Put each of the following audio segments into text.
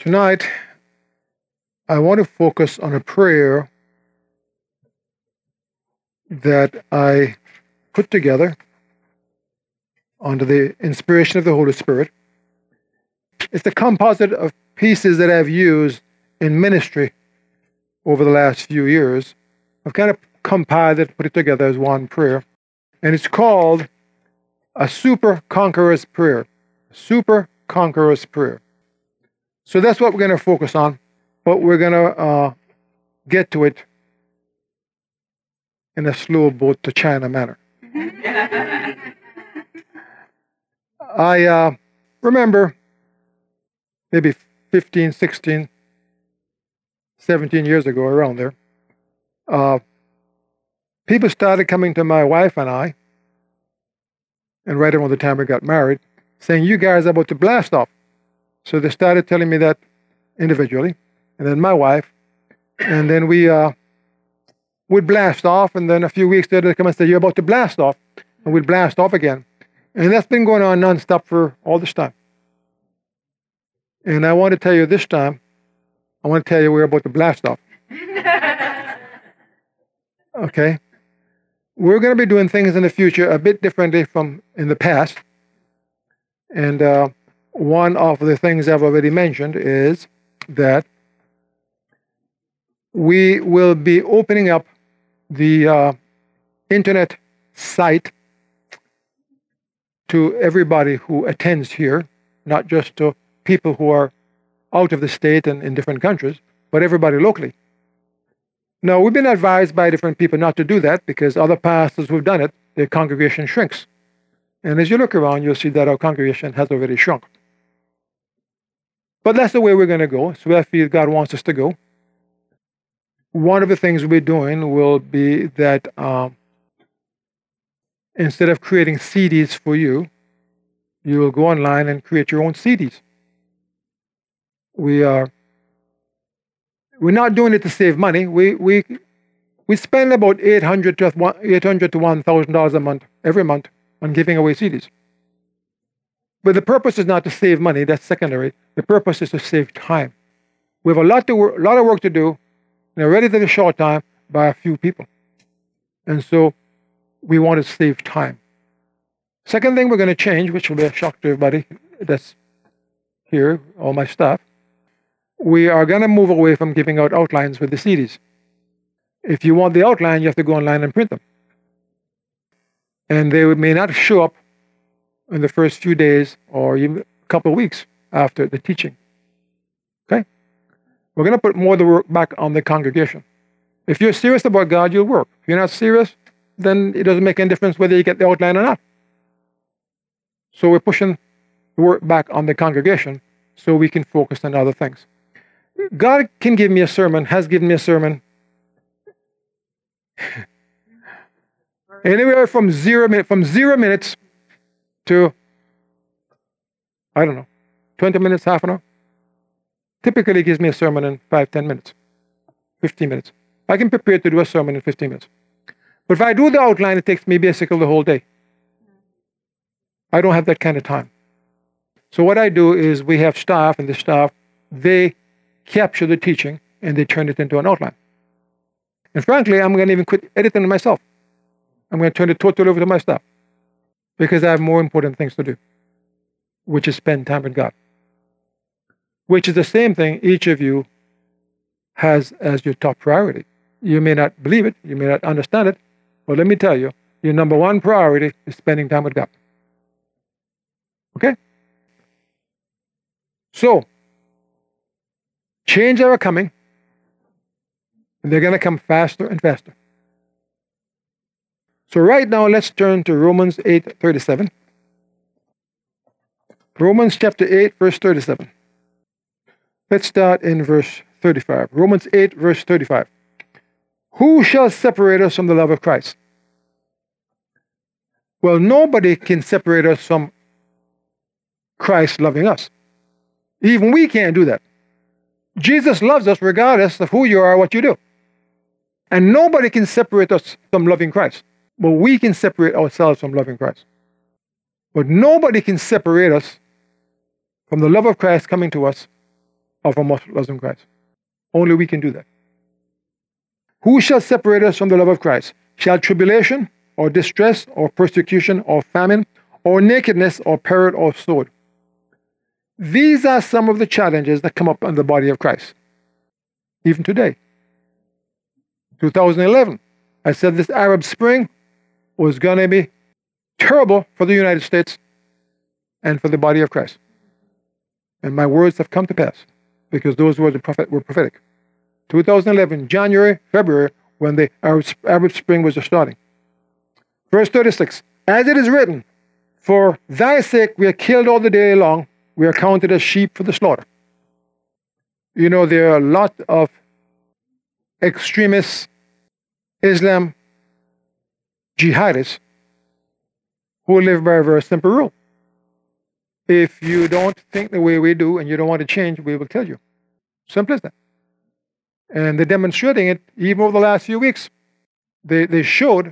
Tonight, I want to focus on a prayer that I put together under the inspiration of the Holy Spirit. It's a composite of pieces that I've used in ministry over the last few years. I've kind of compiled it, put it together as one prayer. And it's called a Super Conqueror's Prayer. Super Conqueror's Prayer. So that's what we're going to focus on, but we're going to get to it in a slow boat to China manner. I remember maybe 15, 16, 17 years ago, around there, people started coming to my wife and I, and right around the time we got married, saying, "You guys are about to blast off." So they started telling me that individually, and then my wife, and then we would blast off, and then a few weeks later they come and say, "You're about to blast off," and we'd blast off again. And that's been going on nonstop for all this time. And I want to tell you this time, I want to tell you we're about to blast off. Okay? We're going to be doing things in the future a bit differently from in the past. And one of the things I've already mentioned is that we will be opening up the internet site to everybody who attends here, not just to people who are out of the state and in different countries, but everybody locally. Now, we've been advised by different people not to do that because other pastors who've done it, their congregation shrinks. And as you look around, you'll see that our congregation has already shrunk. But that's the way we're going to go. So I feel God wants us to go. One of the things we'll be doing will be that instead of creating CDs for you, you will go online and create your own CDs. We're not doing it to save money. We spend about $800 to $1,000 a month, every month, on giving away CDs. But the purpose is not to save money. That's secondary. The purpose is to save time. We have a lot of work to do in a relatively short time by a few people. And so we want to save time. Second thing we're going to change, which will be a shock to everybody that's here, all my staff, we are going to move away from giving out outlines with the CDs. If you want the outline, you have to go online and print them. And they may not show up in the first few days or even a couple of weeks after the teaching. Okay? We're going to put more of the work back on the congregation. If you're serious about God, you'll work. If you're not serious, then it doesn't make any difference whether you get the outline or not. So we're pushing the work back on the congregation so we can focus on other things. God can give me a sermon, has given me a sermon, anywhere from 0 minutes to, I don't know, 20 minutes, half an hour. Typically gives me a sermon in 5-10 minutes, 15 minutes. I can prepare to do a sermon in 15 minutes. But if I do the outline, it takes me basically the whole day. I don't have that kind of time. So what I do is we have staff, and the staff, they capture the teaching and they turn it into an outline. And frankly, I'm going to even quit editing it myself. I'm going to turn it totally over to my staff because I have more important things to do, which is spend time with God, which is the same thing each of you has as your top priority. You may not believe it, you may not understand it, but let me tell you, your number one priority is spending time with God. Okay? So, change are coming, and they're going to come faster and faster. So right now, let's turn to Romans 8:37. Romans chapter 8, verse 37. Let's start in verse 35. Romans 8, verse 35. Who shall separate us from the love of Christ? Well, nobody can separate us from Christ loving us. Even we can't do that. Jesus loves us regardless of who you are or what you do. And nobody can separate us from loving Christ. But we can separate ourselves from loving Christ. But nobody can separate us from the love of Christ coming to us of a Muslim Christ. Only we can do that. Who shall separate us from the love of Christ? Shall tribulation, or distress, or persecution, or famine, or nakedness, or peril, or sword? These are some of the challenges that come up in the body of Christ. Even today. 2011, I said this Arab Spring was going to be terrible for the United States and for the body of Christ. And my words have come to pass because those words were prophetic. 2011, January, February, when the Arab Spring was just starting. Verse 36, as it is written, for thy sake we are killed all the day long, we are counted as sheep for the slaughter. You know, there are a lot of extremists, Islam, jihadists, who live by a very simple rule. If you don't think the way we do and you don't want to change, we will kill you. Simple as that. And they're demonstrating it even over the last few weeks. They showed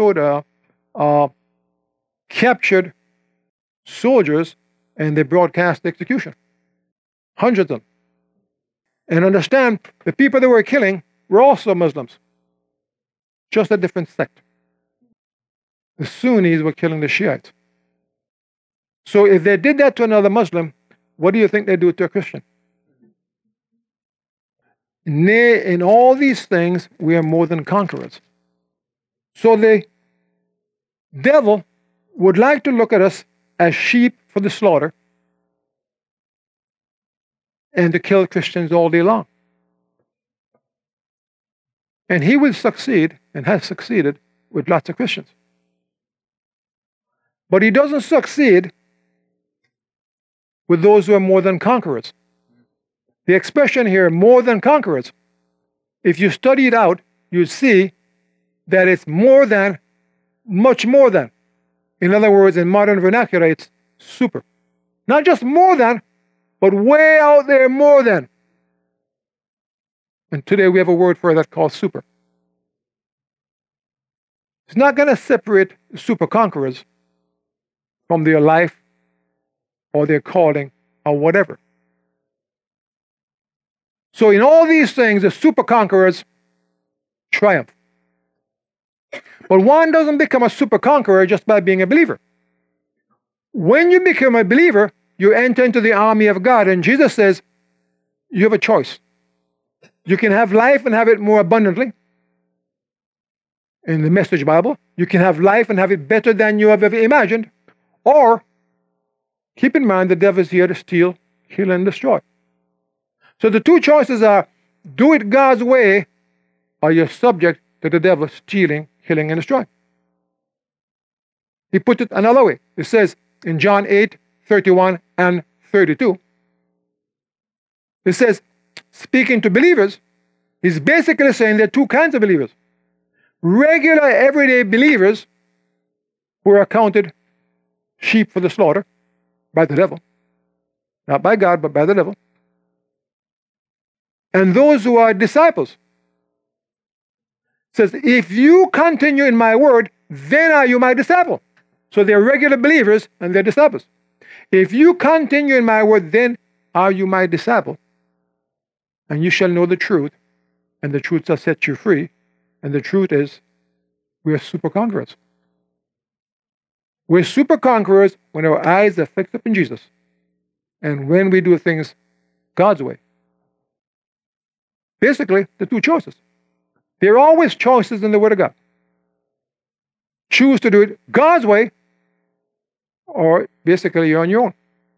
captured soldiers and they broadcast the execution. Hundreds of them. And understand, the people they were killing were also Muslims. Just a different sect. The Sunnis were killing the Shiites. So if they did that to another Muslim, what do you think they do to a Christian? Nay, in all these things, we are more than conquerors. So the devil would like to look at us as sheep for the slaughter and to kill Christians all day long. And he will succeed, and has succeeded, with lots of Christians. But he doesn't succeed with those who are more than conquerors. The expression here, more than conquerors, if you study it out, you see that it's more than, much more than. In other words, in modern vernacular, it's super. Not just more than, but way out there more than. And today we have a word for that called super. It's not going to separate super conquerors from their life or their calling or whatever. So in all these things, the super conquerors triumph. But one doesn't become a super conqueror just by being a believer. When you become a believer, you enter into the army of God. And Jesus says, you have a choice. You can have life and have it more abundantly. In the Message Bible, you can have life and have it better than you have ever imagined. Or, keep in mind, the devil is here to steal, kill, and destroy. So the two choices are, do it God's way, or you're subject to the devil stealing, killing, and destroying. He put it another way. It says in John 8:31 and 32, it says, speaking to believers, he's basically saying there are two kinds of believers. Regular, everyday believers who are counted sheep for the slaughter by the devil. Not by God, but by the devil. And those who are disciples. It says, if you continue in my word, then are you my disciple. So they're regular believers and they're disciples. If you continue in my word, then are you my disciple. And you shall know the truth, and the truth shall set you free. And the truth is, we're super conquerors. We're super conquerors when our eyes are fixed up in Jesus. And when we do things God's way. Basically, the two choices. There are always choices in the Word of God. Choose to do it God's way, or basically you're on your own.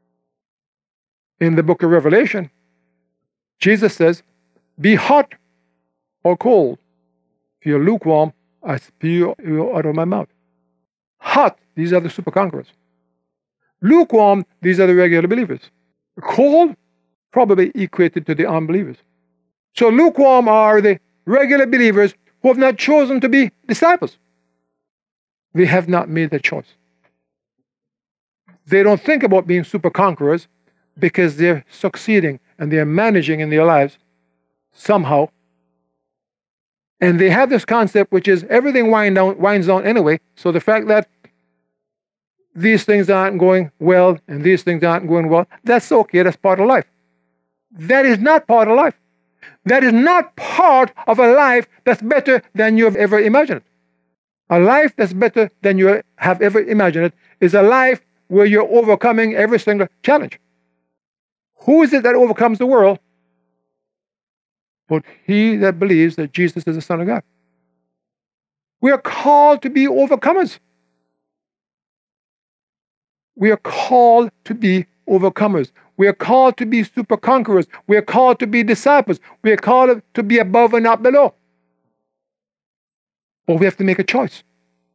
In the book of Revelation, Jesus says, be hot or cold. If you're lukewarm, I spew you out of my mouth. Hot, these are the super conquerors. Lukewarm, these are the regular believers. Cold, probably equated to the unbelievers. So lukewarm are the regular believers who have not chosen to be disciples. They have not made that choice. They don't think about being super conquerors because they're succeeding and they're managing in their lives somehow. And they have this concept which is everything winds down anyway. So the fact that these things aren't going well and these things aren't going well, that's okay, that's part of life. That is not part of life. That is not part of a life that's better than you have ever imagined. A life that's better than you have ever imagined is a life where you're overcoming every single challenge. Who is it that overcomes the world? But he that believes that Jesus is the Son of God. We are called to be overcomers. We are called to be overcomers. We are called to be super conquerors. We are called to be disciples. We are called to be above and not below. But we have to make a choice.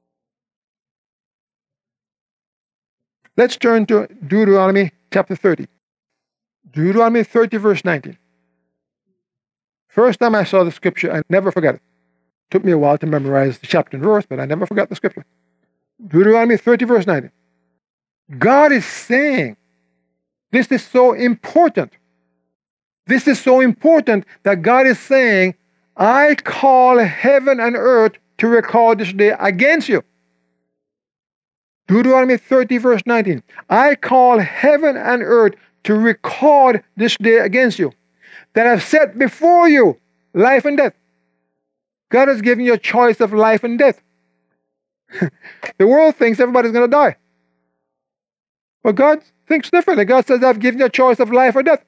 Let's turn to Deuteronomy chapter 30. Deuteronomy 30, verse 19. First time I saw the scripture, I never forgot it. Took me a while to memorize the chapter and verse, but I never forgot the scripture. Deuteronomy 30, verse 19. God is saying, this is so important. This is so important that God is saying, I call heaven and earth to record this day against you. Deuteronomy 30, verse 19. I call heaven and earth to record this day against you, that I've set before you life and death. God has given you a choice of life and death. The world thinks everybody's going to die. But God thinks differently. God says, I've given you a choice of life or death.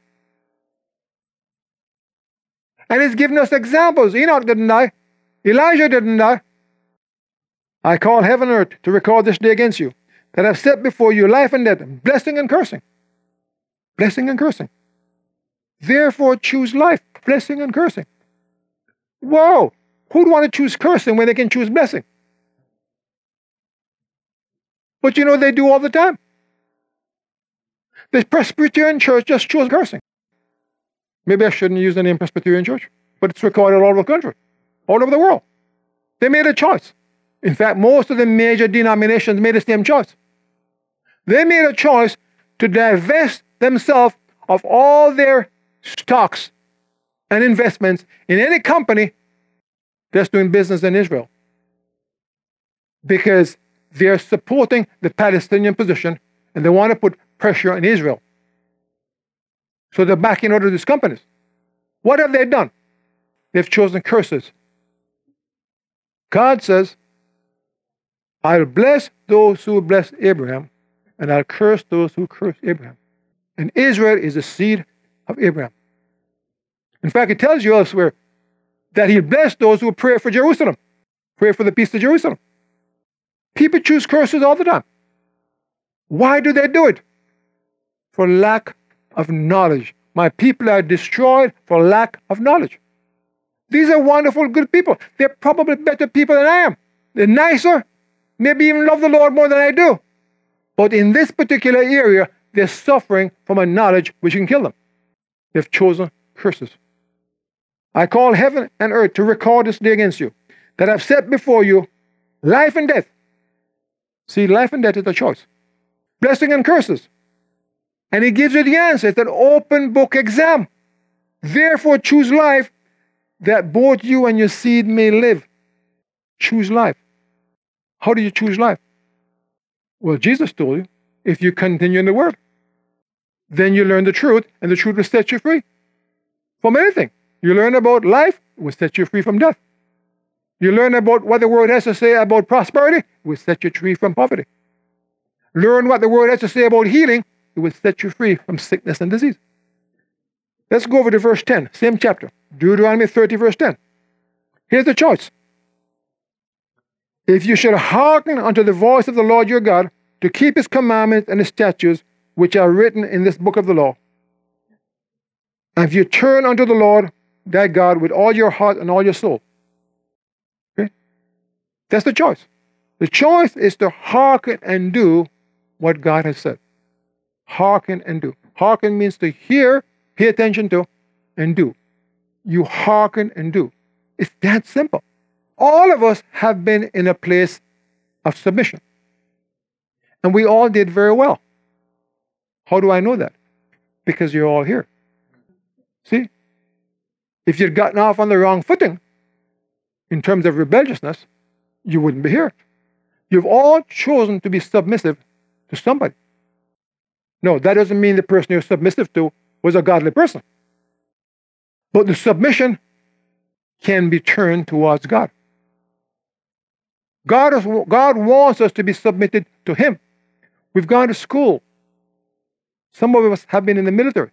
And He's given us examples. Enoch didn't die. Elijah didn't die. I call heaven and earth to record this day against you, that I've set before you life and death, blessing and cursing. Blessing and cursing. Therefore choose life, blessing and cursing. Whoa! Who'd want to choose cursing when they can choose blessing? But you know they do all the time. The Presbyterian Church just chose cursing. Maybe I shouldn't use the name Presbyterian Church, but it's recorded all over the country, all over the world. They made a choice. In fact, most of the major denominations made the same choice. They made a choice to divest themselves of all their stocks and investments in any company that's doing business in Israel, because they're supporting the Palestinian position and they want to put pressure on Israel. So they're backing out of these companies. What have they done? They've chosen curses. God says, I'll bless those who bless Abraham, and I'll curse those who curse Abraham. And Israel is the seed of Abraham. In fact, it tells you elsewhere that He'll bless those who pray for Jerusalem, pray for the peace of Jerusalem. People choose curses all the time. Why do they do it? For lack of knowledge. My people are destroyed for lack of knowledge. These are wonderful, good people. They're probably better people than I am. They're nicer, maybe even love the Lord more than I do. But in this particular area, they're suffering from a knowledge which can kill them. They've chosen curses. I call heaven and earth to record this day against you, that I've set before you life and death. See, life and death is a choice. Blessing and curses. And He gives you the answer. It's an open book exam. Therefore, choose life, that both you and your seed may live. Choose life. How do you choose life? Well, Jesus told you, if you continue in the Word, then you learn the truth, and the truth will set you free from anything. You learn about life, it will set you free from death. You learn about what the Word has to say about prosperity, it will set you free from poverty. Learn what the Word has to say about healing, it will set you free from sickness and disease. Let's go over to verse 10, same chapter, Deuteronomy 30, verse 10. Here's the choice. If you should hearken unto the voice of the Lord your God, to keep His commandments and His statutes, which are written in this book of the law, and if you turn unto the Lord thy God with all your heart and all your soul. Okay? That's the choice. The choice is to hearken and do what God has said. Hearken and do. Hearken means to hear, pay attention to, and do. You hearken and do. It's that simple. All of us have been in a place of submission. And we all did very well. How do I know that? Because you're all here. See? If you'd gotten off on the wrong footing, in terms of rebelliousness, you wouldn't be here. You've all chosen to be submissive to somebody. No, that doesn't mean the person you're submissive to was a godly person. But the submission can be turned towards God. God wants us to be submitted to Him. We've gone to school. Some of us have been in the military.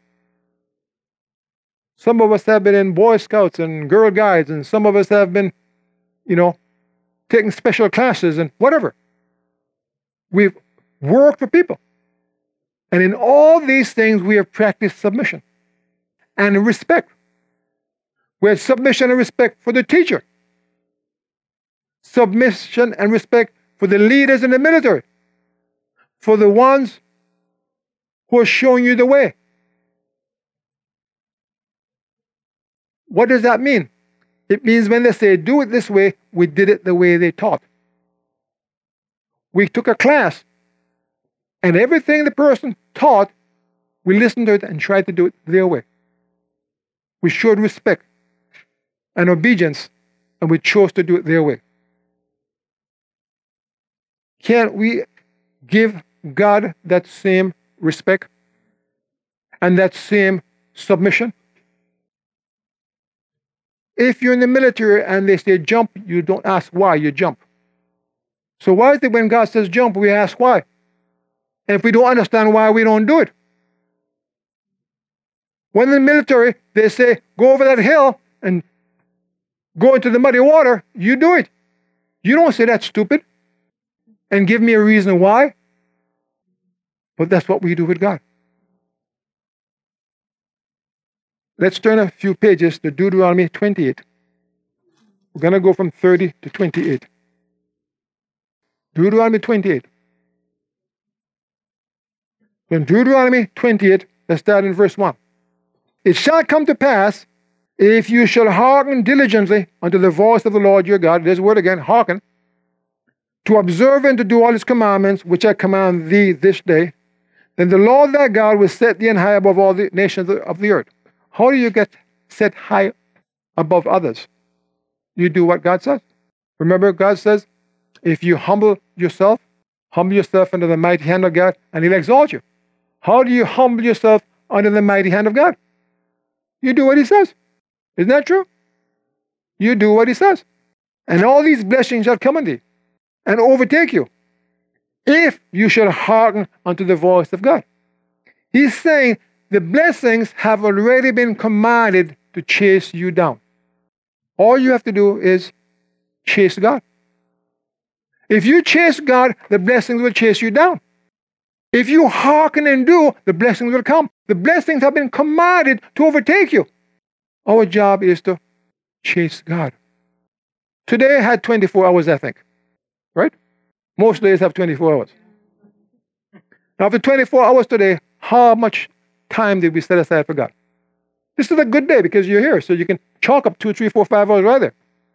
Some of us have been in Boy Scouts and Girl Guides, and some of us have been, taking special classes and whatever. We've worked for people. And in all these things, we have practiced submission and respect. We have submission and respect for the teacher. Submission and respect for the leaders in the military. For the ones who are showing you the way. What does that mean? It means when they say, do it this way, we did it the way they taught. We took a class, and everything the person taught, we listened to it and tried to do it their way. We showed respect and obedience, and we chose to do it their way. Can't we give God that same respect and that same submission? If you're in the military and they say jump, you don't ask why, you jump. So why is it when God says jump, we ask why? And if we don't understand why, we don't do it. When in the military, they say, go over that hill and go into the muddy water, you do it. You don't say that's stupid and give me a reason why. But that's what we do with God. Let's turn a few pages to Deuteronomy 28. We're going to go from 30 to 28. Deuteronomy 28. In Deuteronomy 28, let's start in verse 1. It shall come to pass, if you shall hearken diligently unto the voice of the Lord your God, there's the word again, hearken, to observe and to do all his commandments, which I command thee this day, then the Lord thy God will set thee on high above all the nations of the earth. How do you get set high above others? You do what God says. Remember, God says, if you humble yourself under the mighty hand of God, and he'll exalt you. How do you humble yourself under the mighty hand of God? You do what he says. Isn't that true? You do what he says. And all these blessings shall come on thee and overtake you, if you shall hearken unto the voice of God. He's saying the blessings have already been commanded to chase you down. All you have to do is chase God. If you chase God, the blessings will chase you down. If you hearken and do, the blessings will come. The blessings have been commanded to overtake you. Our job is to chase God. Today I had 24 hours, I think. Right? Most days have 24 hours. Now, after 24 hours today, how much time did we set aside for God? This is a good day because you're here, so you can chalk up 2, 3, 4, 5 hours right there.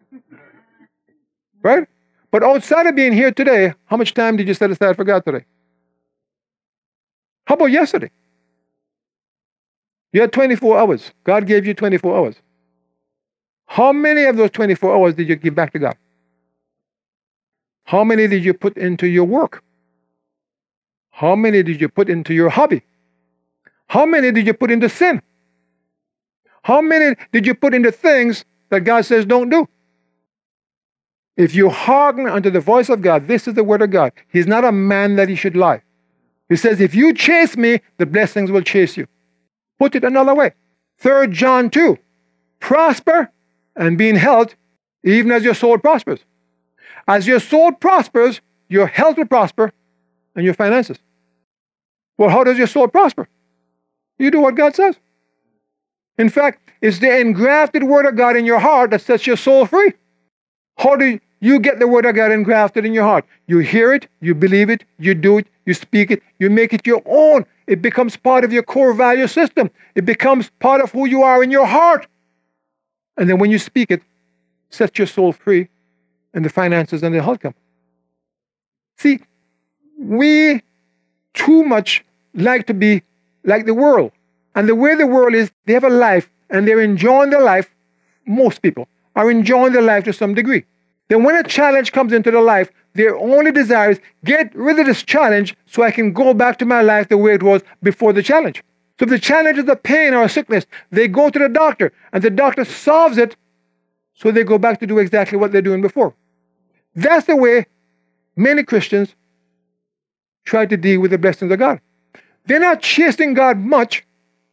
Right? But outside of being here today, how much time did you set aside for God today? How about yesterday? You had 24 hours. God gave you 24 hours. How many of those 24 hours did you give back to God? How many did you put into your work? How many did you put into your hobby? How many did you put into sin? How many did you put into things that God says don't do? If you hearken unto the voice of God, this is the word of God. He's not a man that he should lie. He says, if you chase me, the blessings will chase you. Put it another way. 3 John 2. Prosper and be in health, even as your soul prospers. As your soul prospers, your health will prosper and your finances. Well, how does your soul prosper? You do what God says. In fact, it's the engrafted word of God in your heart that sets your soul free. How do you get the word of God engrafted in your heart? You hear it, you believe it, you do it, you speak it, you make it your own. It becomes part of your core value system. It becomes part of who you are in your heart. And then when you speak it, sets your soul free, and the finances and the health come. See, we too much like to be like the world. And the way the world is, they have a life, and they're enjoying their life. Most people are enjoying their life to some degree. Then when a challenge comes into their life, their only desire is, get rid of this challenge so I can go back to my life the way it was before the challenge. So if the challenge is a pain or a sickness, they go to the doctor, and the doctor solves it, so they go back to do exactly what they're doing before. That's the way many Christians try to deal with the blessings of God. They're not chasing God much.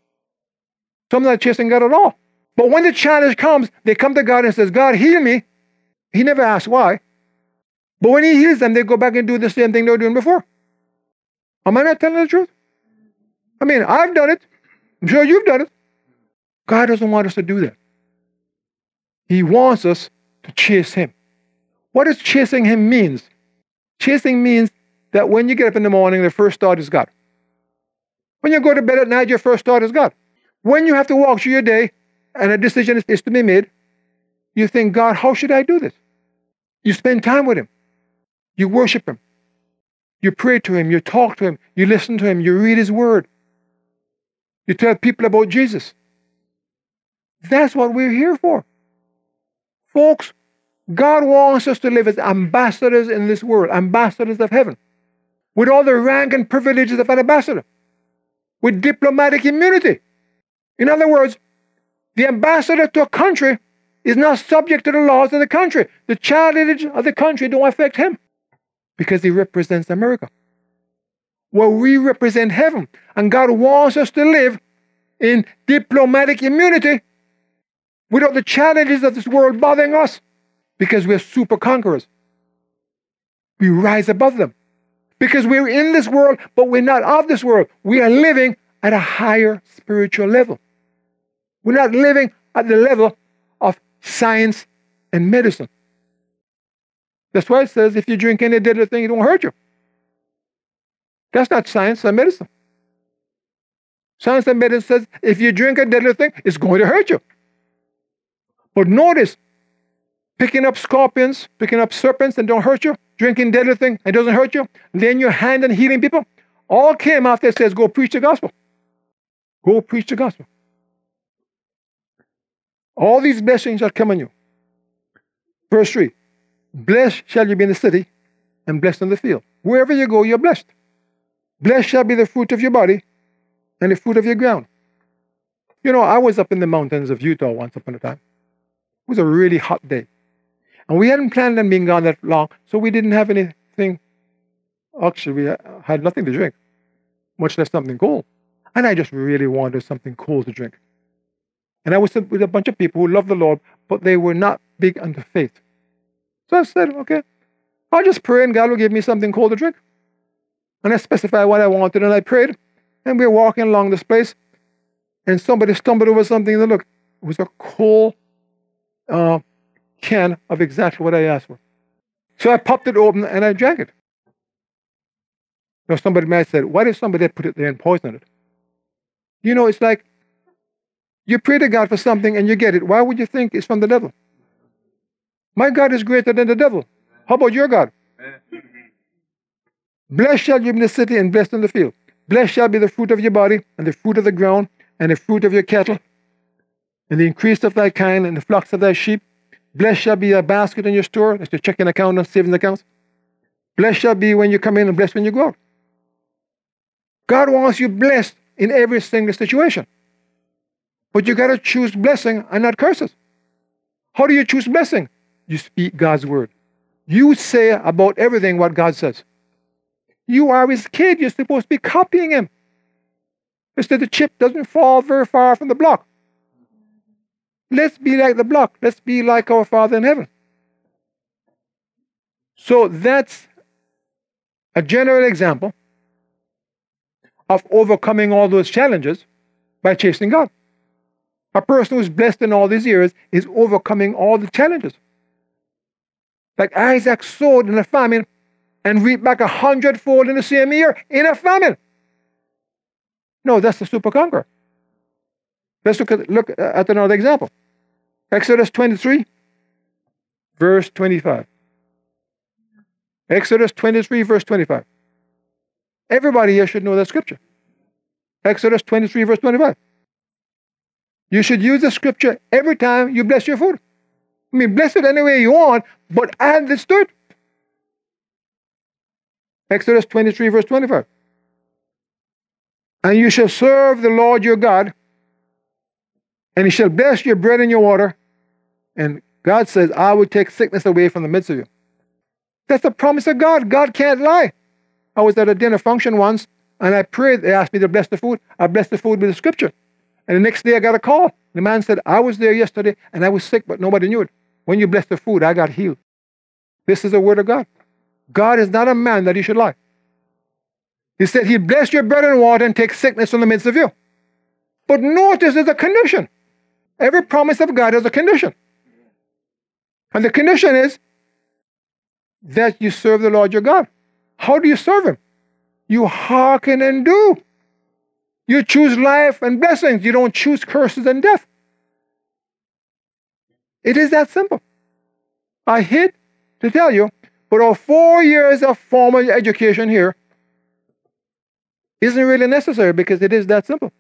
Some are not chasing God at all. But when the challenge comes, they come to God and says, God, heal me. He never asks why. But when he heals them, they go back and do the same thing they were doing before. Am I not telling the truth? I mean, I've done it. I'm sure you've done it. God doesn't want us to do that. He wants us to chase him. What does chasing him means? Chasing means that when you get up in the morning, the first thought is God. When you go to bed at night, your first thought is God. When you have to walk through your day and a decision is to be made, you think, God, how should I do this? You spend time with him. You worship him. You pray to him. You talk to him. You listen to him. You read his word. You tell people about Jesus. That's what we're here for. Folks, God wants us to live as ambassadors in this world, ambassadors of heaven, with all the rank and privileges of an ambassador, with diplomatic immunity. In other words, the ambassador to a country is not subject to the laws of the country. The challenge of the country don't affect him because he represents America. Well, we represent heaven, and God wants us to live in diplomatic immunity without the challenges of this world bothering us, because we're super conquerors. We rise above them because we're in this world, but we're not of this world. We are living at a higher spiritual level. We're not living at the level of science and medicine. That's why it says if you drink any deadly thing, it won't hurt you. That's not science and medicine. Science and medicine says if you drink a deadly thing, it's going to hurt you. But notice, picking up scorpions, picking up serpents and don't hurt you, drinking deadly thing and doesn't hurt you, laying your hand and healing people, all came after it says go preach the gospel. Go preach the gospel. All these blessings shall come on you. Verse 3, blessed shall you be in the city and blessed in the field. Wherever you go, you're blessed. Blessed shall be the fruit of your body and the fruit of your ground. You know, I was up in the mountains of Utah once upon a time. It was a really hot day. And we hadn't planned on being gone that long, so we didn't have anything. Actually, we had nothing to drink, much less something cold. And I just really wanted something cold to drink. And I was with a bunch of people who loved the Lord, but they were not big into faith. So I said, okay, I'll just pray and God will give me something cold to drink. And I specified what I wanted, and I prayed. And we were walking along this place, and somebody stumbled over something, and look, it was a cold can of exactly what I asked for. So I popped it open and I drank it. Now somebody might have said, why did somebody put it there and poison it? You know, it's like you pray to God for something and you get it. Why would you think it's from the devil? My God is greater than the devil. How about your God? Blessed shall you be in the city and blessed in the field. Blessed shall be the fruit of your body and the fruit of the ground and the fruit of your cattle and the increase of thy kind and the flocks of thy sheep. Blessed shall be a basket in your store. That's your checking account and savings accounts. Blessed shall be when you come in and blessed when you go out. God wants you blessed in every single situation. But you got to choose blessing and not curses. How do you choose blessing? You speak God's word. You say about everything what God says. You are his kid. You're supposed to be copying him. Instead, the chip doesn't fall very far from the block. Let's be like the block. Let's be like our Father in heaven. So that's a general example of overcoming all those challenges by chasing God. A person who's blessed in all these years is overcoming all the challenges. Like Isaac sowed in a famine and reaped back 100-fold in the same year in a famine. No, that's the super conqueror. Let's look at another example. Exodus 23, verse 25. Exodus 23, verse 25. Everybody here should know that scripture. Exodus 23, verse 25. You should use the scripture every time you bless your food. I mean, bless it any way you want, but add this to it. Exodus 23, verse 25. And you shall serve the Lord your God, and he shall bless your bread and your water. And God says, I will take sickness away from the midst of you. That's the promise of God. God can't lie. I was at a dinner function once, and I prayed. They asked me to bless the food. I blessed the food with the scripture. And the next day I got a call. The man said, I was there yesterday, and I was sick, but nobody knew it. When you blessed the food, I got healed. This is the word of God. God is not a man that he should lie. He said, he'll bless your bread and water and take sickness from the midst of you. But notice there's a condition. Every promise of God has a condition. And the condition is that you serve the Lord your God. How do you serve him? You hearken and do. You choose life and blessings. You don't choose curses and death. It is that simple. I hate to tell you, but our 4 years of formal education here isn't really necessary because it is that simple.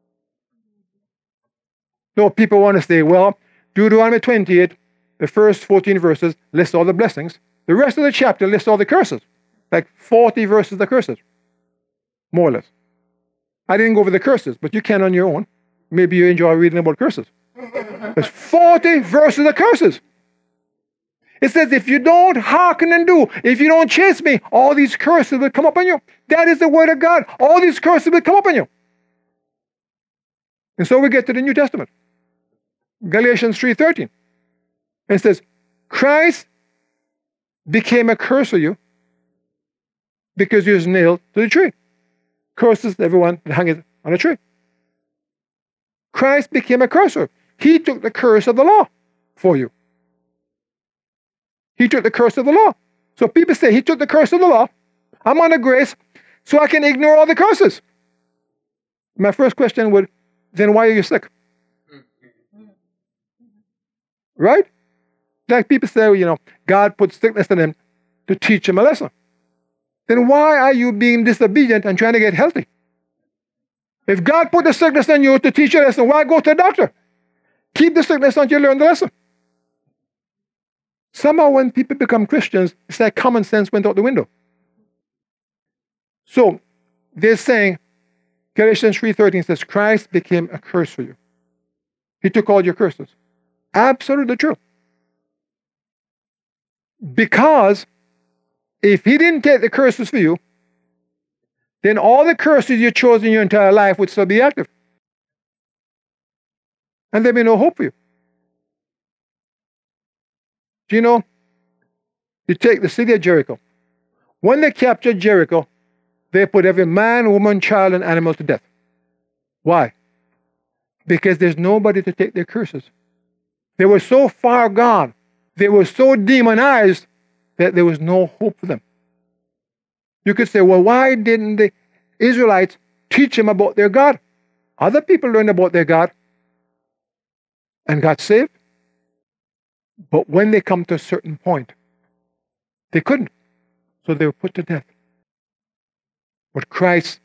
So people want to say, well, Deuteronomy 28, the first 14 verses lists all the blessings. The rest of the chapter lists all the curses. Like 40 verses of curses. More or less. I didn't go over the curses, but you can on your own. Maybe you enjoy reading about curses. There's 40 verses of curses. It says, if you don't hearken and do, if you don't chase me, all these curses will come upon you. That is the word of God. All these curses will come upon you. And so we get to the New Testament. Galatians 3:13. It says, Christ became a curse for you because he was nailed to the tree. Curses everyone that hangs on a tree. Christ became a curser. He took the curse of the law for you. He took the curse of the law. So people say, he took the curse of the law. I'm under grace, so I can ignore all the curses. My first question would, then why are you sick? Right? Like people say, God put sickness in him to teach him a lesson. Then why are you being disobedient and trying to get healthy? If God put the sickness on you to teach you a lesson, why go to the doctor? Keep the sickness until you learn the lesson. Somehow when people become Christians, it's like common sense went out the window. So they're saying, Galatians 3:13 says, Christ became a curse for you. He took all your curses. Absolutely true. Because if he didn't take the curses for you, then all the curses you chose in your entire life would still be active. And there'd be no hope for you. Do you know, you take the city of Jericho. When they captured Jericho, they put every man, woman, child, and animal to death. Why? Because there's nobody to take their curses. They were so far gone, they were so demonized that there was no hope for them. You could say, well, why didn't the Israelites teach them about their God? Other people learned about their God and got saved. But when they come to a certain point, they couldn't. So they were put to death. But Christ,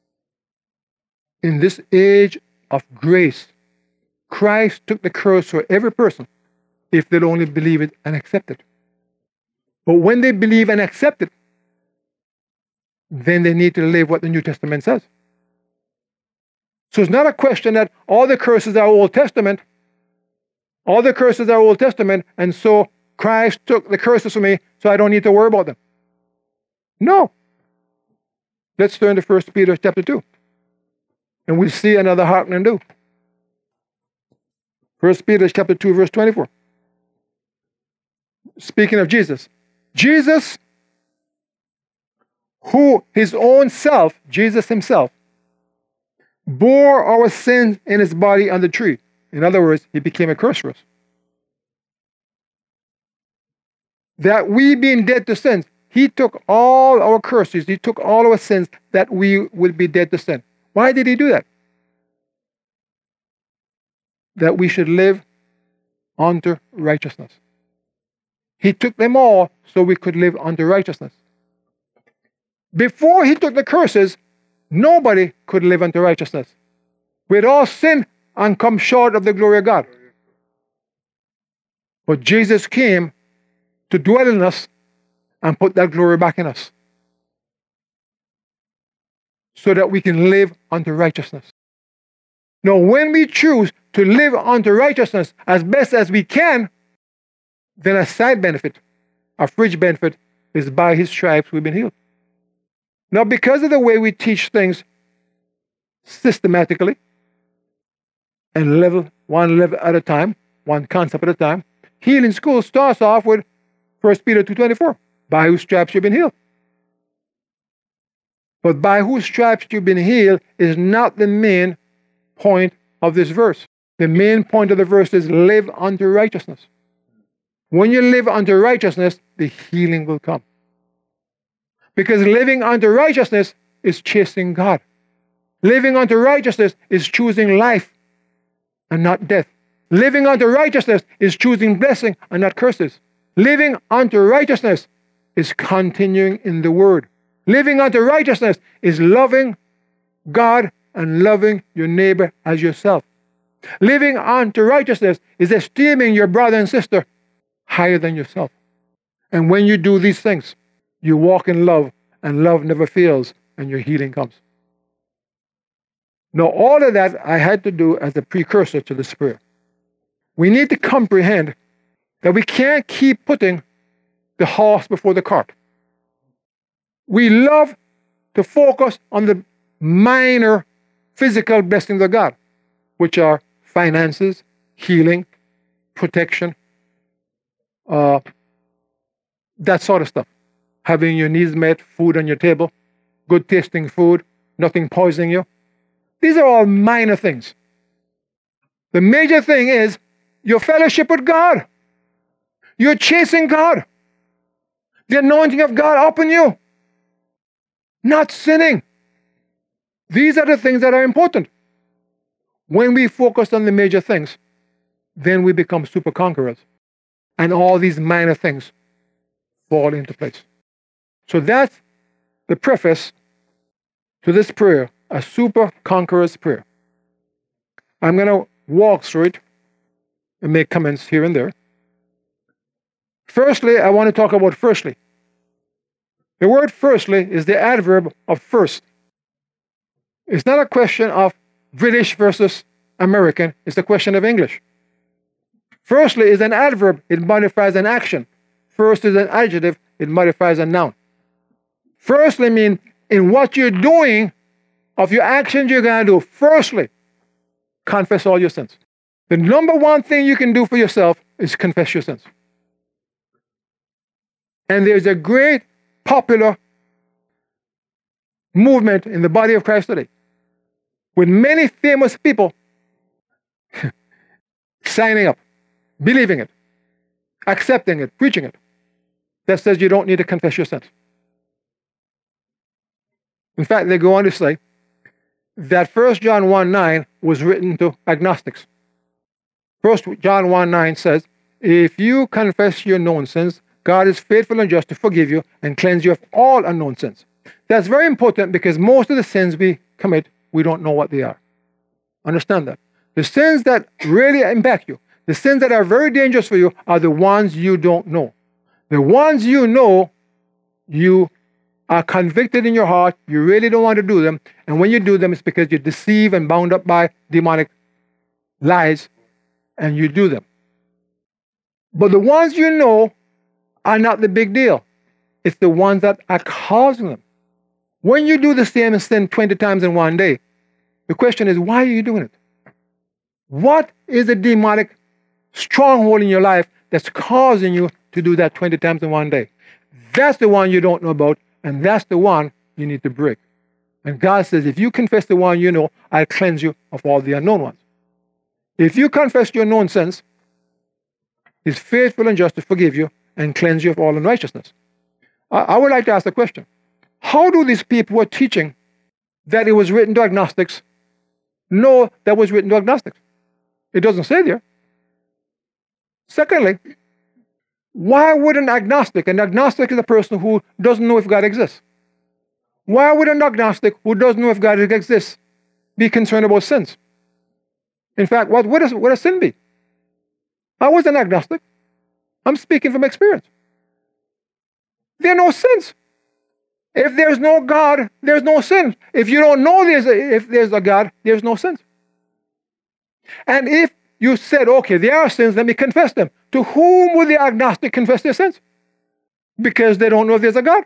in this age of grace, Christ took the curse for every person if they'll only believe it and accept it. But when they believe and accept it, then they need to live what the New Testament says. So it's not a question that all the curses are Old Testament. All the curses are Old Testament, and so Christ took the curses for me, so I don't need to worry about them. No. Let's turn to 1 Peter chapter 2. And we'll see another hearken and do. 1 Peter chapter 2, verse 24. Speaking of Jesus. Jesus, who his own self, Jesus himself, bore our sins in his body on the tree. In other words, he became a curse for us. That we being dead to sins, he took all our curses, he took all our sins, that we would be dead to sin. Why did he do that? That we should live unto righteousness. He took them all so we could live unto righteousness. Before he took the curses, nobody could live unto righteousness. We had all sinned and come short of the glory of God. But Jesus came to dwell in us and put that glory back in us. so that we can live unto righteousness. Now, when we choose to live unto righteousness as best as we can, then a side benefit, a fringe benefit, is by his stripes we've been healed. Now, because of the way we teach things systematically and one level at a time, one concept at a time, healing school starts off with 1 Peter 2:24, by whose stripes you've been healed. But by whose stripes you've been healed is not the main point of this verse. The main point of the verse is live unto righteousness. When you live unto righteousness, the healing will come. Because living unto righteousness is chasing God. Living unto righteousness is choosing life and not death. Living unto righteousness is choosing blessing and not curses. Living unto righteousness is continuing in the Word. Living unto righteousness is loving God and loving your neighbor as yourself. Living unto righteousness is esteeming your brother and sister higher than yourself. And when you do these things, you walk in love, and love never fails, and your healing comes. Now, all of that I had to do as a precursor to this prayer. We need to comprehend that we can't keep putting the horse before the cart. We love to focus on the minor physical blessings of God, which are finances, healing, protection, that sort of stuff. Having your needs met, food on your table, good tasting food, nothing poisoning you. These are all minor things. The major thing is your fellowship with God. You're chasing God. The anointing of God upon you. Not sinning. These are the things that are important. When we focus on the major things, then we become super conquerors. And all these minor things fall into place. So that's the preface to this prayer, a super conqueror's prayer. I'm going to walk through it and make comments here and there. Firstly, I want to talk about firstly. The word firstly is the adverb of first. It's not a question of British versus American, it's a question of English. Firstly is an adverb, it modifies an action. First is an adjective, it modifies a noun. Firstly means in what you're doing, of your actions you're going to do, firstly, confess all your sins. The number one thing you can do for yourself is confess your sins. And there's a great popular movement in the body of Christ today, with many famous people signing up, believing it, accepting it, preaching it, that says you don't need to confess your sins. In fact, they go on to say that 1 John 1:9 was written to agnostics. 1 John 1:9 says, if you confess your known sins, God is faithful and just to forgive you and cleanse you of all unknown sins. That's very important because most of the sins we commit, we don't know what they are. Understand that. The sins that really impact you, the sins that are very dangerous for you, are the ones you don't know. The ones you know, you are convicted in your heart, you really don't want to do them, and when you do them, it's because you're deceived and bound up by demonic lies, and you do them. But the ones you know are not the big deal. It's the ones that are causing them. When you do the same sin 20 times in one day, the question is, why are you doing it? What is the demonic stronghold in your life that's causing you to do that 20 times in one day? That's the one you don't know about, and that's the one you need to break. And God says, if you confess the one you know, I'll cleanse you of all the unknown ones. If you confess your known sins, He's faithful and just to forgive you and cleanse you of all unrighteousness. I would like to ask the question, how do these people who are teaching that it was written to agnostics know that was written to agnostics? It doesn't say there. Secondly, why would an agnostic is a person who doesn't know if God exists. Why would an agnostic who doesn't know if God exists be concerned about sins? In fact, what would a sin be? I was an agnostic. I'm speaking from experience. There are no sins. If there's no God, there's no sin. If you don't know if there's a God, there's no sins. And if you said, okay, there are sins, let me confess them. To whom would the agnostic confess their sins? Because they don't know if there's a God.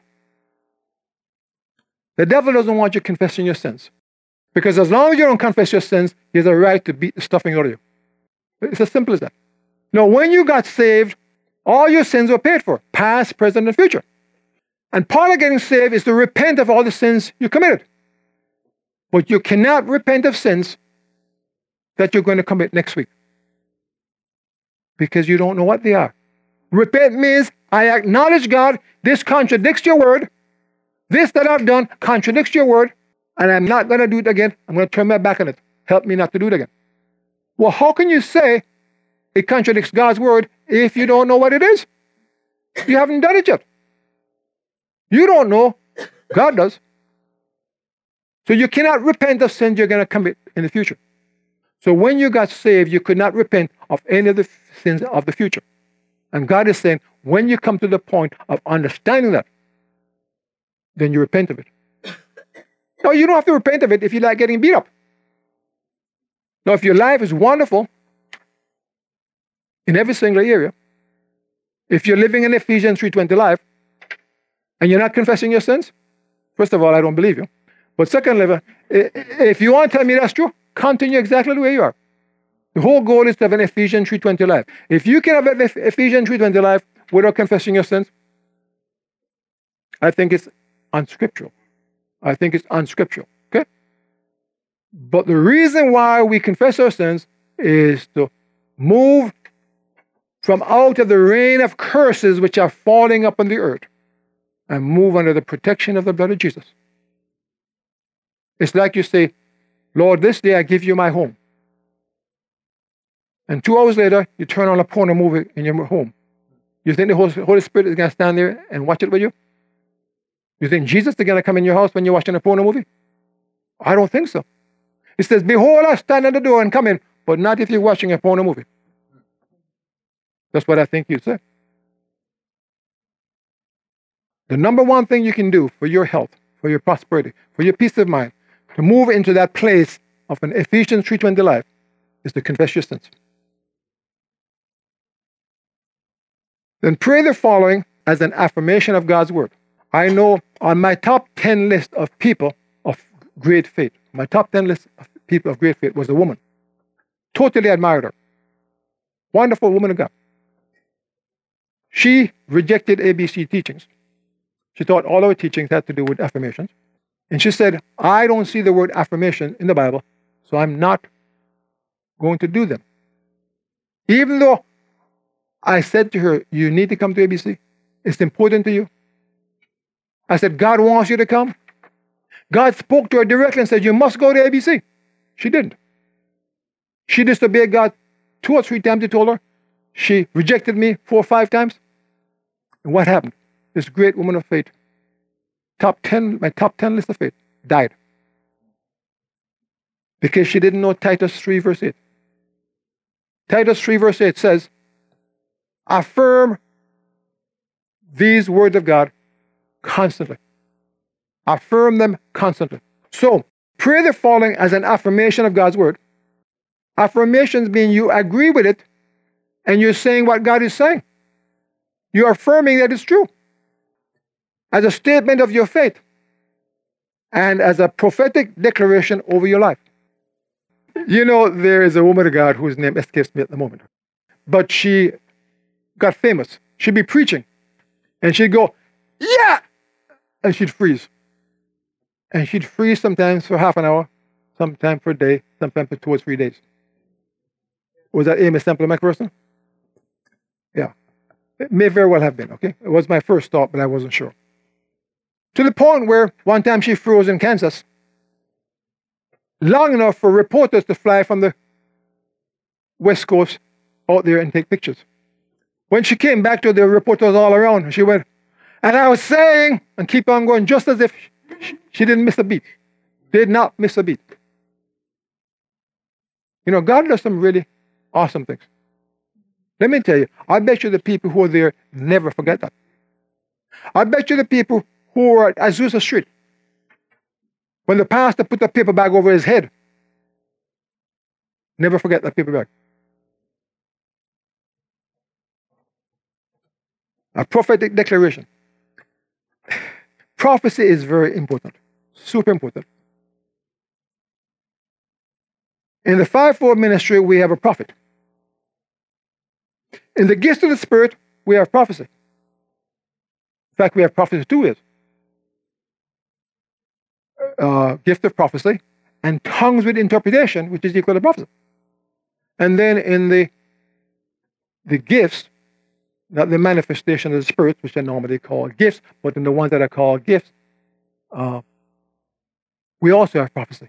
The devil doesn't want you confessing your sins. Because as long as you don't confess your sins, he has a right to beat the stuffing out of you. It's as simple as that. Now, when you got saved, all your sins were paid for, past, present, and future. And part of getting saved is to repent of all the sins you committed. But you cannot repent of sins that you're going to commit next week, because you don't know what they are. Repent means I acknowledge, God, this contradicts your word. This that I've done contradicts your word, and I'm not going to do it again. I'm going to turn my back on it. Help me not to do it again. Well, how can you say it contradicts God's word if you don't know what it is? You haven't done it yet. You don't know. God does. So you cannot repent of sins you're going to commit in the future. So when you got saved, you could not repent of any of the sins of the future. And God is saying, when you come to the point of understanding that, then you repent of it. No, you don't have to repent of it if you like getting beat up. Now, if your life is wonderful in every single area, if you're living in Ephesians 3:20 life, and you're not confessing your sins, first of all, I don't believe you. But secondly, if you want to tell me that's true, continue exactly the way you are. The whole goal is to have an Ephesians 3:20 life. If you can have an Ephesians 3:20 life without confessing your sins, I think it's unscriptural. I think it's unscriptural. Okay? But the reason why we confess our sins is to move from out of the reign of curses which are falling upon the earth and move under the protection of the blood of Jesus. It's like you say, Lord, this day I give you my home. And 2 hours later, you turn on a porno movie in your home. You think the Holy Spirit is going to stand there and watch it with you? You think Jesus is going to come in your house when you're watching a porno movie? I don't think so. He says, behold, I stand at the door and come in, but not if you're watching a porno movie. That's what I think you said. The number one thing you can do for your health, for your prosperity, for your peace of mind, to move into that place of an Ephesians 3:20 life is to confess your sins. Then pray the following as an affirmation of God's word. I know on my top 10 list of people of great faith, my top 10 list of people of great faith was a woman. Totally admired her. Wonderful woman of God. She rejected ABC teachings. She thought all our teachings had to do with affirmations. And she said, I don't see the word affirmation in the Bible, so I'm not going to do them. Even though I said to her, you need to come to ABC. It's important to you. I said, God wants you to come. God spoke to her directly and said, you must go to ABC. She didn't. She disobeyed God 2 or 3 times, he told her. She rejected me 4 or 5 times. And what happened? This great woman of faith, my top 10 list of faith, died. Because she didn't know Titus 3 verse 8. Titus 3 verse 8 says, affirm these words of God constantly. Affirm them constantly. So, pray the following as an affirmation of God's word. Affirmations mean you agree with it and you're saying what God is saying. You're affirming that it's true. As a statement of your faith and as a prophetic declaration over your life. You know, there is a woman of God whose name escapes me at the moment. But she got famous. She'd be preaching. And she'd go, yeah! And she'd freeze. And she'd freeze sometimes for half an hour, sometimes for a day, sometimes for 2 or 3 days. Was that Amy Semple McPherson? Yeah. It may very well have been, okay? It was my first thought, but I wasn't sure. To the point where one time she froze in Kansas, long enough for reporters to fly from the West Coast out there and take pictures. When she came back to the reporters all around, she went, and I was saying, and keep on going, just as if she didn't miss a beat. Did not miss a beat. You know, God does some really awesome things. Let me tell you, I bet you the people who are there never forget that. I bet you the people who were at Azusa Street. When the pastor put the paper bag over his head, never forget that paper bag. A prophetic declaration. Prophecy is very important, super important. In the fivefold ministry, we have a prophet. In the gifts of the Spirit, we have prophecy. In fact, we have prophecy 2 years. Gift of prophecy and tongues with interpretation, which is equal to prophecy. And then in the gifts, not the manifestation of the Spirit, which are normally called gifts, but in the ones that are called gifts, we also have prophecy.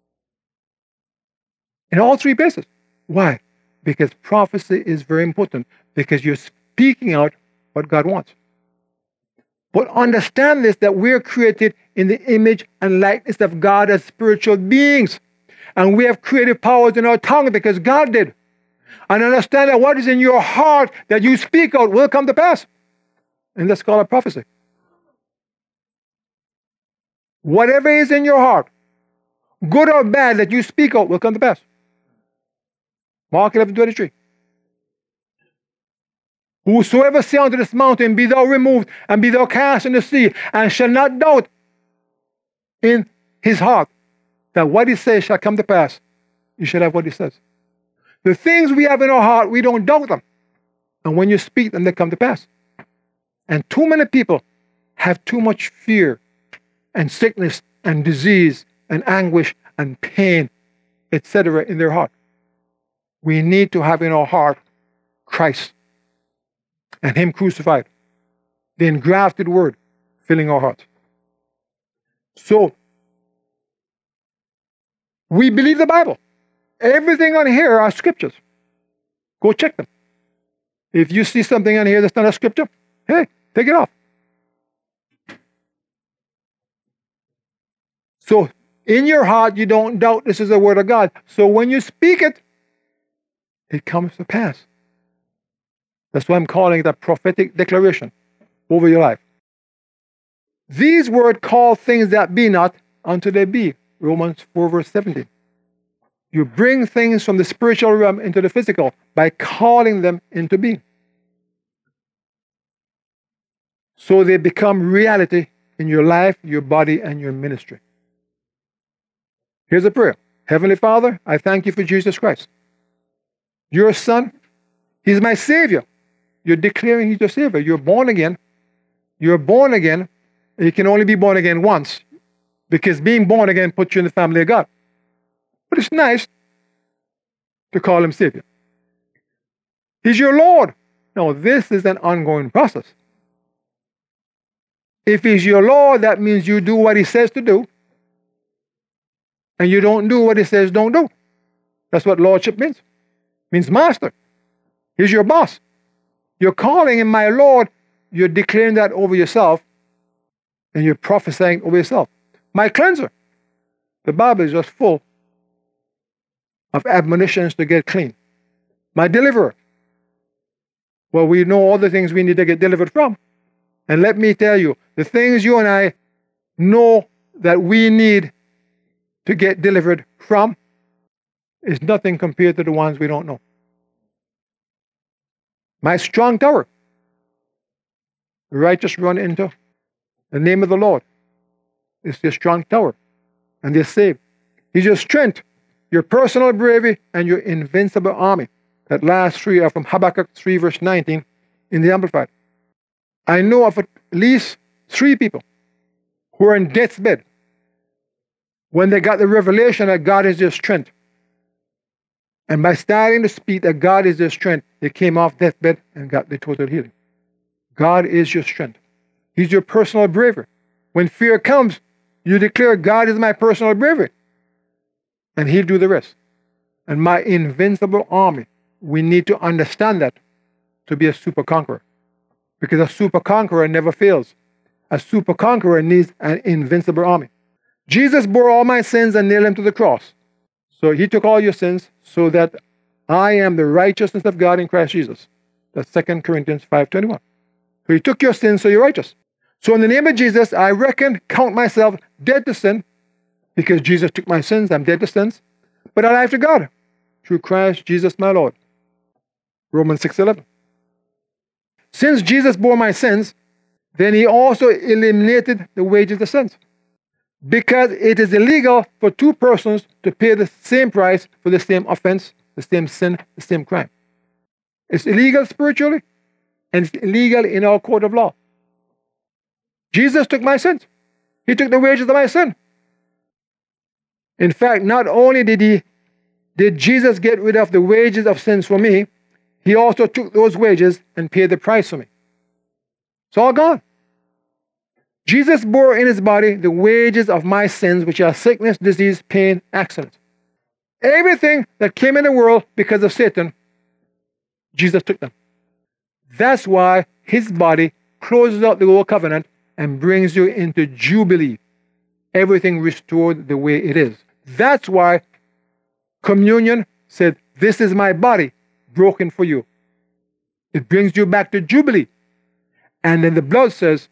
In all 3 places. Why? Because prophecy is very important, because you're speaking out what God wants. But understand this, that we're created in the image and likeness of God as spiritual beings. And we have creative powers in our tongue because God did. And understand that what is in your heart that you speak out will come to pass. And that's called a prophecy. Whatever is in your heart, good or bad, that you speak out will come to pass. Mark 11:23. Whosoever say unto this mountain, be thou removed, and be thou cast in the sea, and shall not doubt in his heart that what he says shall come to pass, you shall have what he says. The things we have in our heart, we don't doubt them. And when you speak them, they come to pass. And too many people have too much fear and sickness and disease and anguish and pain, etc. in their heart. We need to have in our heart Christ and Him crucified, the engrafted word filling our hearts. So, we believe the Bible. Everything on here are scriptures. Go check them. If you see something on here that's not a scripture, hey, take it off. So, in your heart, you don't doubt this is the word of God. So when you speak it, it comes to pass. That's why I'm calling it a prophetic declaration over your life. These words call things that be not unto they be. Romans 4 verse 17. You bring things from the spiritual realm into the physical by calling them into being. So they become reality in your life, your body, and your ministry. Here's a prayer. Heavenly Father, I thank you for Jesus Christ. Your Son, He's my Savior. You're declaring He's your Savior. You're born again. You're born again. And you can only be born again once, because being born again puts you in the family of God. But it's nice to call Him Savior. He's your Lord. No, this is an ongoing process. If He's your Lord, that means you do what He says to do, and you don't do what He says don't do. That's what lordship means. It means master. He's your boss. You're calling Him my Lord. You're declaring that over yourself, and you're prophesying over yourself. My cleanser. The Bible is just full of admonitions to get clean. My deliverer. Well, we know all the things we need to get delivered from. And let me tell you, the things you and I know that we need to get delivered from is nothing compared to the ones we don't know. My strong tower. The righteous run into the name of the Lord. It's their strong tower. And they're saved. He's your strength, your personal bravery, and your invincible army. That last 3 are from Habakkuk 3 verse 19 in the Amplified. I know of at least 3 people who are in death's bed when they got the revelation that God is their strength. And by starting to speak that God is their strength, they came off deathbed and got the total healing. God is your strength. He's your personal bravery. When fear comes, you declare, God is my personal bravery. And He'll do the rest. And my invincible army. We need to understand that to be a super conqueror. Because a super conqueror never fails. A super conqueror needs an invincible army. Jesus bore all my sins and nailed them to the cross. So He took all your sins so that I am the righteousness of God in Christ Jesus. That's 2 Corinthians 5:21. So He took your sins so you're righteous. So in the name of Jesus, I count myself dead to sin, because Jesus took my sins, I'm dead to sins, but alive to God through Christ Jesus my Lord. Romans 6:11. Since Jesus bore my sins, then he also eliminated the wages of sins. Because it is illegal for two persons to pay the same price for the same offense, the same sin, the same crime. It's illegal spiritually, and it's illegal in our court of law. Jesus took my sins. He took the wages of my sin. In fact, not only did Jesus get rid of the wages of sins for me, he also took those wages and paid the price for me. It's all gone. Jesus bore in his body the wages of my sins, which are sickness, disease, pain, accident. Everything that came in the world because of Satan, Jesus took them. That's why his body closes out the old covenant and brings you into Jubilee. Everything restored the way it is. That's why communion said, this is my body broken for you. It brings you back to Jubilee. And then the blood says,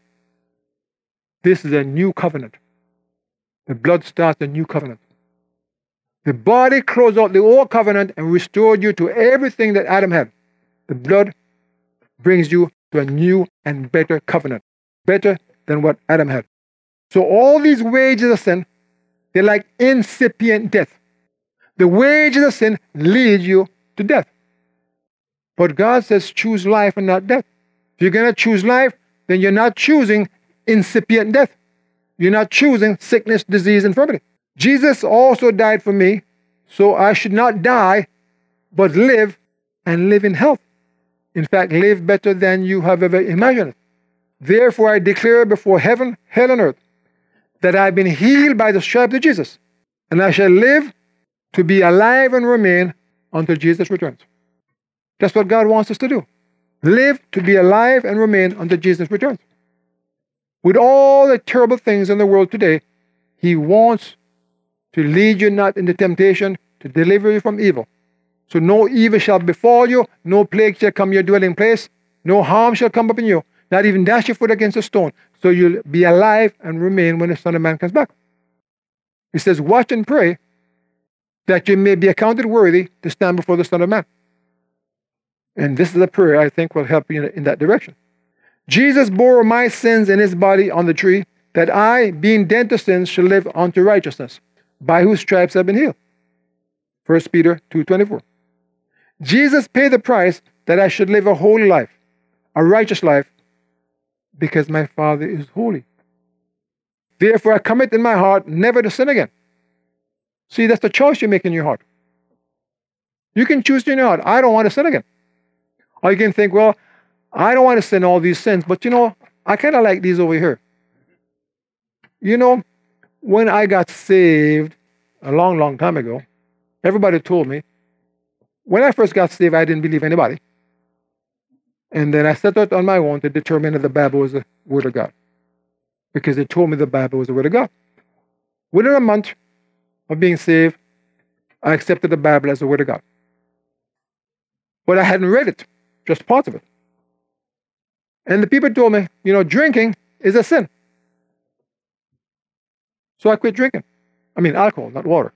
this is a new covenant. The blood starts a new covenant. The body closed out the old covenant and restored you to everything that Adam had. The blood brings you to a new and better covenant, better than what Adam had. So all these wages of sin, they're like incipient death. The wages of sin lead you to death. But God says choose life and not death. If you're going to choose life, then you're not choosing incipient death. You're not choosing sickness, disease, infirmity. Jesus also died for me, so I should not die, but live, and live in health. In fact, live better than you have ever imagined. Therefore, I declare before heaven, hell, and earth, that I've been healed by the stripes of Jesus, and I shall live to be alive and remain until Jesus returns. That's what God wants us to do. Live to be alive and remain until Jesus returns. With all the terrible things in the world today, he wants to lead you not into temptation, to deliver you from evil. So no evil shall befall you, no plague shall come your dwelling place, no harm shall come upon you, not even dash your foot against a stone. So you'll be alive and remain when the Son of Man comes back. He says, watch and pray that you may be accounted worthy to stand before the Son of Man. And this is a prayer I think will help you in that direction. Jesus bore my sins in his body on the tree, that I, being dead to sins, should live unto righteousness, by whose stripes I've been healed. 1 Peter 2:24. Jesus paid the price that I should live a holy life, a righteous life, because my Father is holy. Therefore I commit in my heart never to sin again. See, that's the choice you make in your heart. You can choose in your heart, I don't want to sin again. Or you can think, well, I don't want to sin all these sins, but I kind of like these over here. When I got saved a long, long time ago, everybody told me, when I first got saved, I didn't believe anybody. And then I set out on my own to determine that the Bible was the Word of God. Because they told me the Bible was the Word of God. Within a month of being saved, I accepted the Bible as the Word of God. But I hadn't read it, just parts of it. And the people told me, drinking is a sin. So I quit drinking. I mean, alcohol, not water.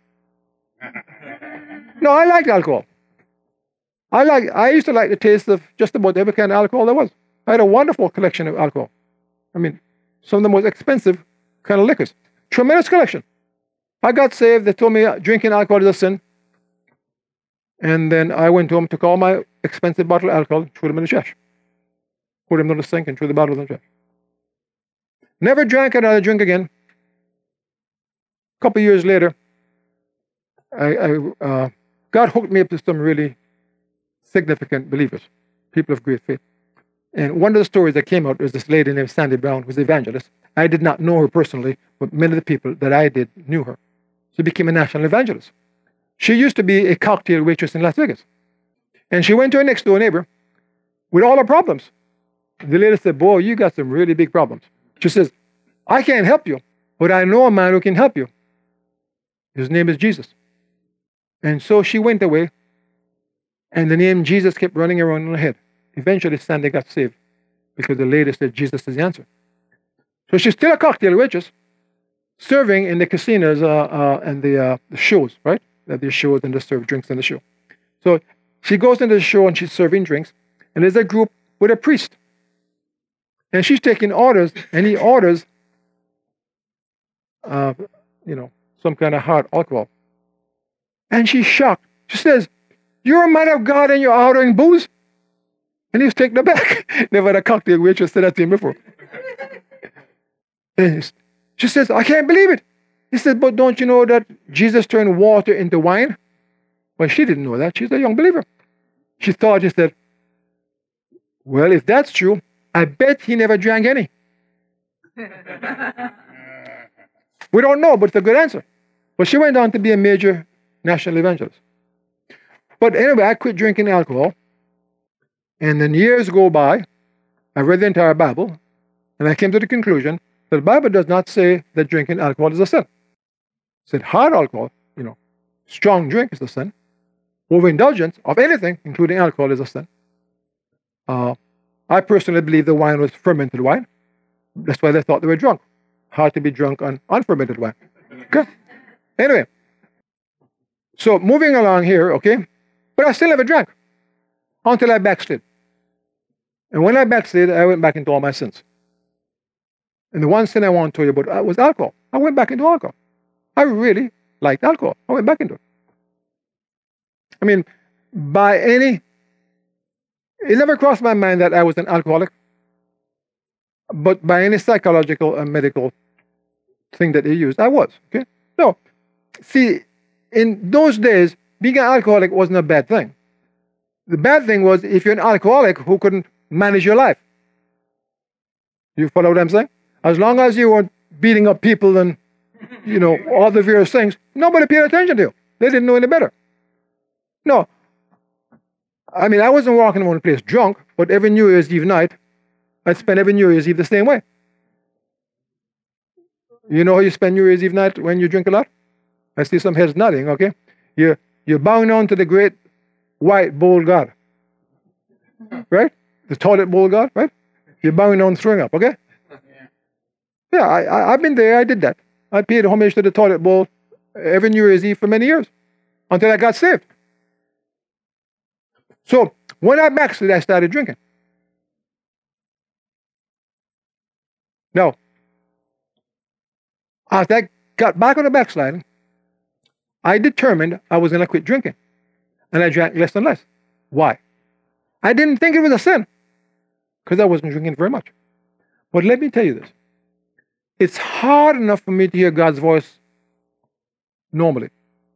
No, I liked alcohol. I used to like the taste of just about every kind of alcohol there was. I had a wonderful collection of alcohol. I mean, some of the most expensive kind of liquors. Tremendous collection. I got saved. They told me drinking alcohol is a sin. And then I went home, took all my expensive bottle of alcohol, threw them in the trash. Put them in the sink and threw the bottles in the trash. Never drank another drink again. A couple of years later, God hooked me up to some really significant believers, people of great faith. And one of the stories that came out was this lady named Sandy Brown, who was an evangelist. I did not know her personally, but many of the people that I did knew her. She became a national evangelist. She used to be a cocktail waitress in Las Vegas. And she went to her next door neighbor with all her problems. The lady said, boy, you got some really big problems. She says, I can't help you, but I know a man who can help you. His name is Jesus. And so she went away, and the name Jesus kept running around in her head. Eventually, Sandy got saved because the lady said Jesus is the answer. So she's still a cocktail waitress, serving in the casinos and the shows, right? The shows and they serve drinks in the show. So she goes into the show and she's serving drinks, and there's a group with a priest. And she's taking orders, and he orders, some kind of hard alcohol. And she's shocked. She says, "You're a man of God and you're ordering booze?" And he's taken aback. Never had a cocktail waitress said that to him before. And she says, "I can't believe it." He said, "But don't you know that Jesus turned water into wine?" Well, she didn't know that. She's a young believer. She said, "Well, if that's true, I bet he never drank any." We don't know, but it's a good answer. But she went on to be a major national evangelist. But anyway, I quit drinking alcohol. And then years go by. I read the entire Bible. And I came to the conclusion that the Bible does not say that drinking alcohol is a sin. It said hard alcohol, strong drink is a sin. Overindulgence of anything, including alcohol, is a sin. I personally believe the wine was fermented wine. That's why they thought they were drunk. Hard to be drunk on unfermented wine. Okay? Anyway. So moving along here, okay? But I still never drank until I backslid. And when I backslid, I went back into all my sins. And the one sin I want to tell you about was alcohol. I went back into alcohol. I really liked alcohol. I went back into it. I mean, it never crossed my mind that I was an alcoholic. But by any psychological and medical thing that they used, I was. Okay? No. See, in those days, being an alcoholic wasn't a bad thing. The bad thing was if you're an alcoholic who couldn't manage your life. You follow what I'm saying? As long as you weren't beating up people and, all the various things, nobody paid attention to you. They didn't know any better. No. I mean, I wasn't walking around the place drunk, but every New Year's Eve night, I'd spend every New Year's Eve the same way. You know how you spend New Year's Eve night when you drink a lot? I see some heads nodding, okay? You're bowing down to the great white bowl God. Right? The toilet bowl God, right? You're bowing down, throwing up, okay? Yeah, I've been there, I did that. I paid homage to the toilet bowl every New Year's Eve for many years, until I got saved. So, when I backslid, I started drinking. Now, after I got back on the backsliding, I determined I was going to quit drinking. And I drank less and less. Why? I didn't think it was a sin, because I wasn't drinking very much. But let me tell you this. It's hard enough for me to hear God's voice normally.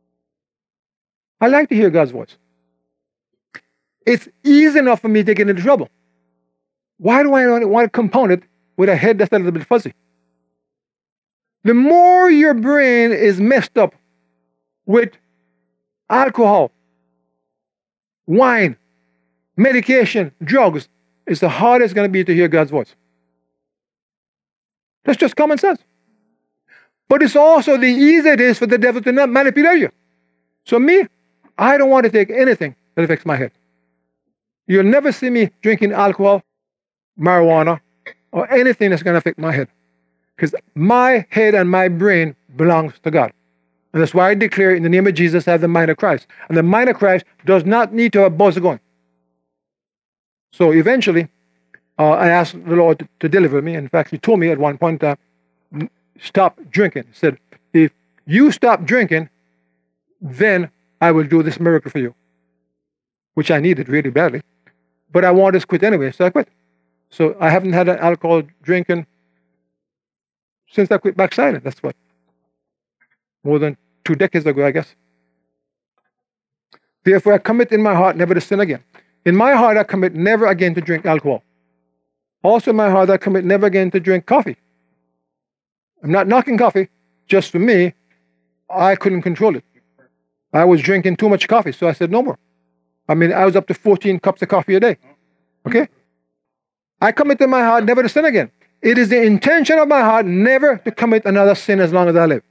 I like to hear God's voice. It's easy enough for me to get into trouble. Why do I want to compound it with a head that's a little bit fuzzy? The more your brain is messed up with alcohol, wine, medication, drugs, it's the hardest it's going to be to hear God's voice. That's just common sense. But it's also the easier it is for the devil to not manipulate you. So me, I don't want to take anything that affects my head. You'll never see me drinking alcohol, marijuana, or anything that's going to affect my head. Because my head and my brain belongs to God. And that's why I declare in the name of Jesus, I have the mind of Christ. And the mind of Christ does not need to have a buzz going. So eventually, I asked the Lord to deliver me. In fact, He told me at one point, stop drinking. He said, if you stop drinking, then I will do this miracle for you. Which I needed really badly. But I wanted to quit anyway, so I quit. So I haven't had an alcohol drinking since I quit backsliding. That's what? More than 2 decades ago, I guess. Therefore, I commit in my heart never to sin again. In my heart, I commit never again to drink alcohol. Also in my heart, I commit never again to drink coffee. I'm not knocking coffee. Just for me, I couldn't control it. I was drinking too much coffee, so I said no more. I mean, I was up to 14 cups of coffee a day. Okay? I commit in my heart never to sin again. It is the intention of my heart never to commit another sin as long as I live.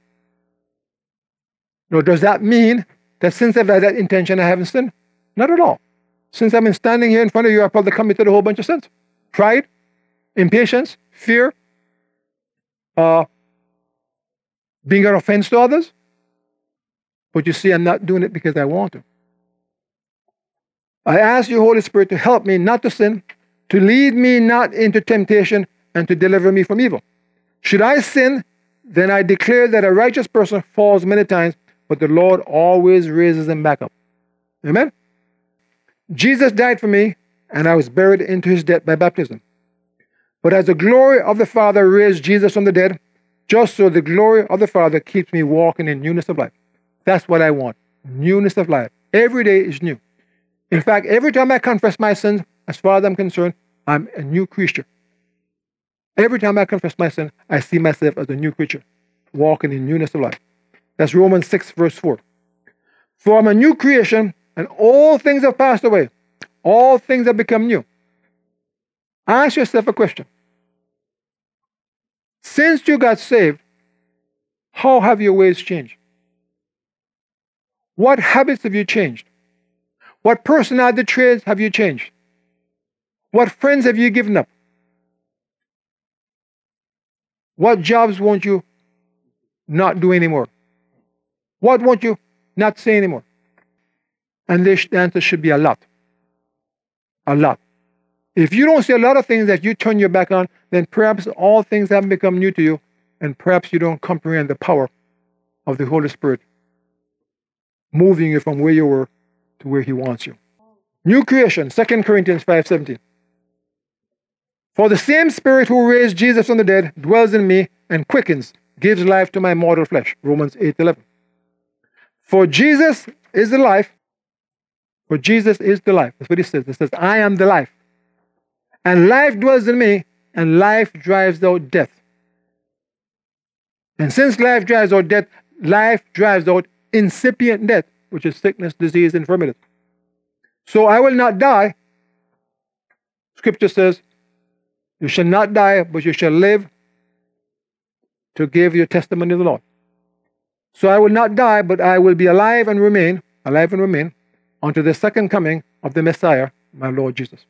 Now, does that mean that since I've had that intention, I haven't sinned? Not at all. Since I've been standing here in front of you, I've probably committed a whole bunch of sins. Pride, impatience, fear, being an offense to others. But you see, I'm not doing it because I want to. I ask you, Holy Spirit, to help me not to sin, to lead me not into temptation, and to deliver me from evil. Should I sin, then I declare that a righteous person falls many times, but the Lord always raises him back up. Amen? Jesus died for me, and I was buried into his death by baptism. But as the glory of the Father raised Jesus from the dead, just so the glory of the Father keeps me walking in newness of life. That's what I want. Newness of life. Every day is new. In fact, every time I confess my sins, as far as I'm concerned, I'm a new creature. Every time I confess my sin, I see myself as a new creature, walking in newness of life. That's Romans 6, verse 4. For I'm a new creation, and all things have passed away. All things have become new. Ask yourself a question. Since you got saved, how have your ways changed? What habits have you changed? What personality traits have you changed? What friends have you given up? What jobs won't you not do anymore? What won't you not say anymore? And the answer should be a lot. A lot. If you don't say a lot of things that you turn your back on, then perhaps all things haven't become new to you, and perhaps you don't comprehend the power of the Holy Spirit moving you from where you were to where he wants you. New creation, 2 Corinthians 5:17. For the same Spirit who raised Jesus from the dead dwells in me and quickens, gives life to my mortal flesh. Romans 8:11. For Jesus is the life. For Jesus is the life. That's what he says. It says, I am the life. And life dwells in me, and life drives out death. And since life drives out death, life drives out incipient death, which is sickness, disease, infirmity. So I will not die. Scripture says, you shall not die, but you shall live to give your testimony to the Lord. So I will not die, but I will be alive and remain unto the second coming of the Messiah, my Lord Jesus.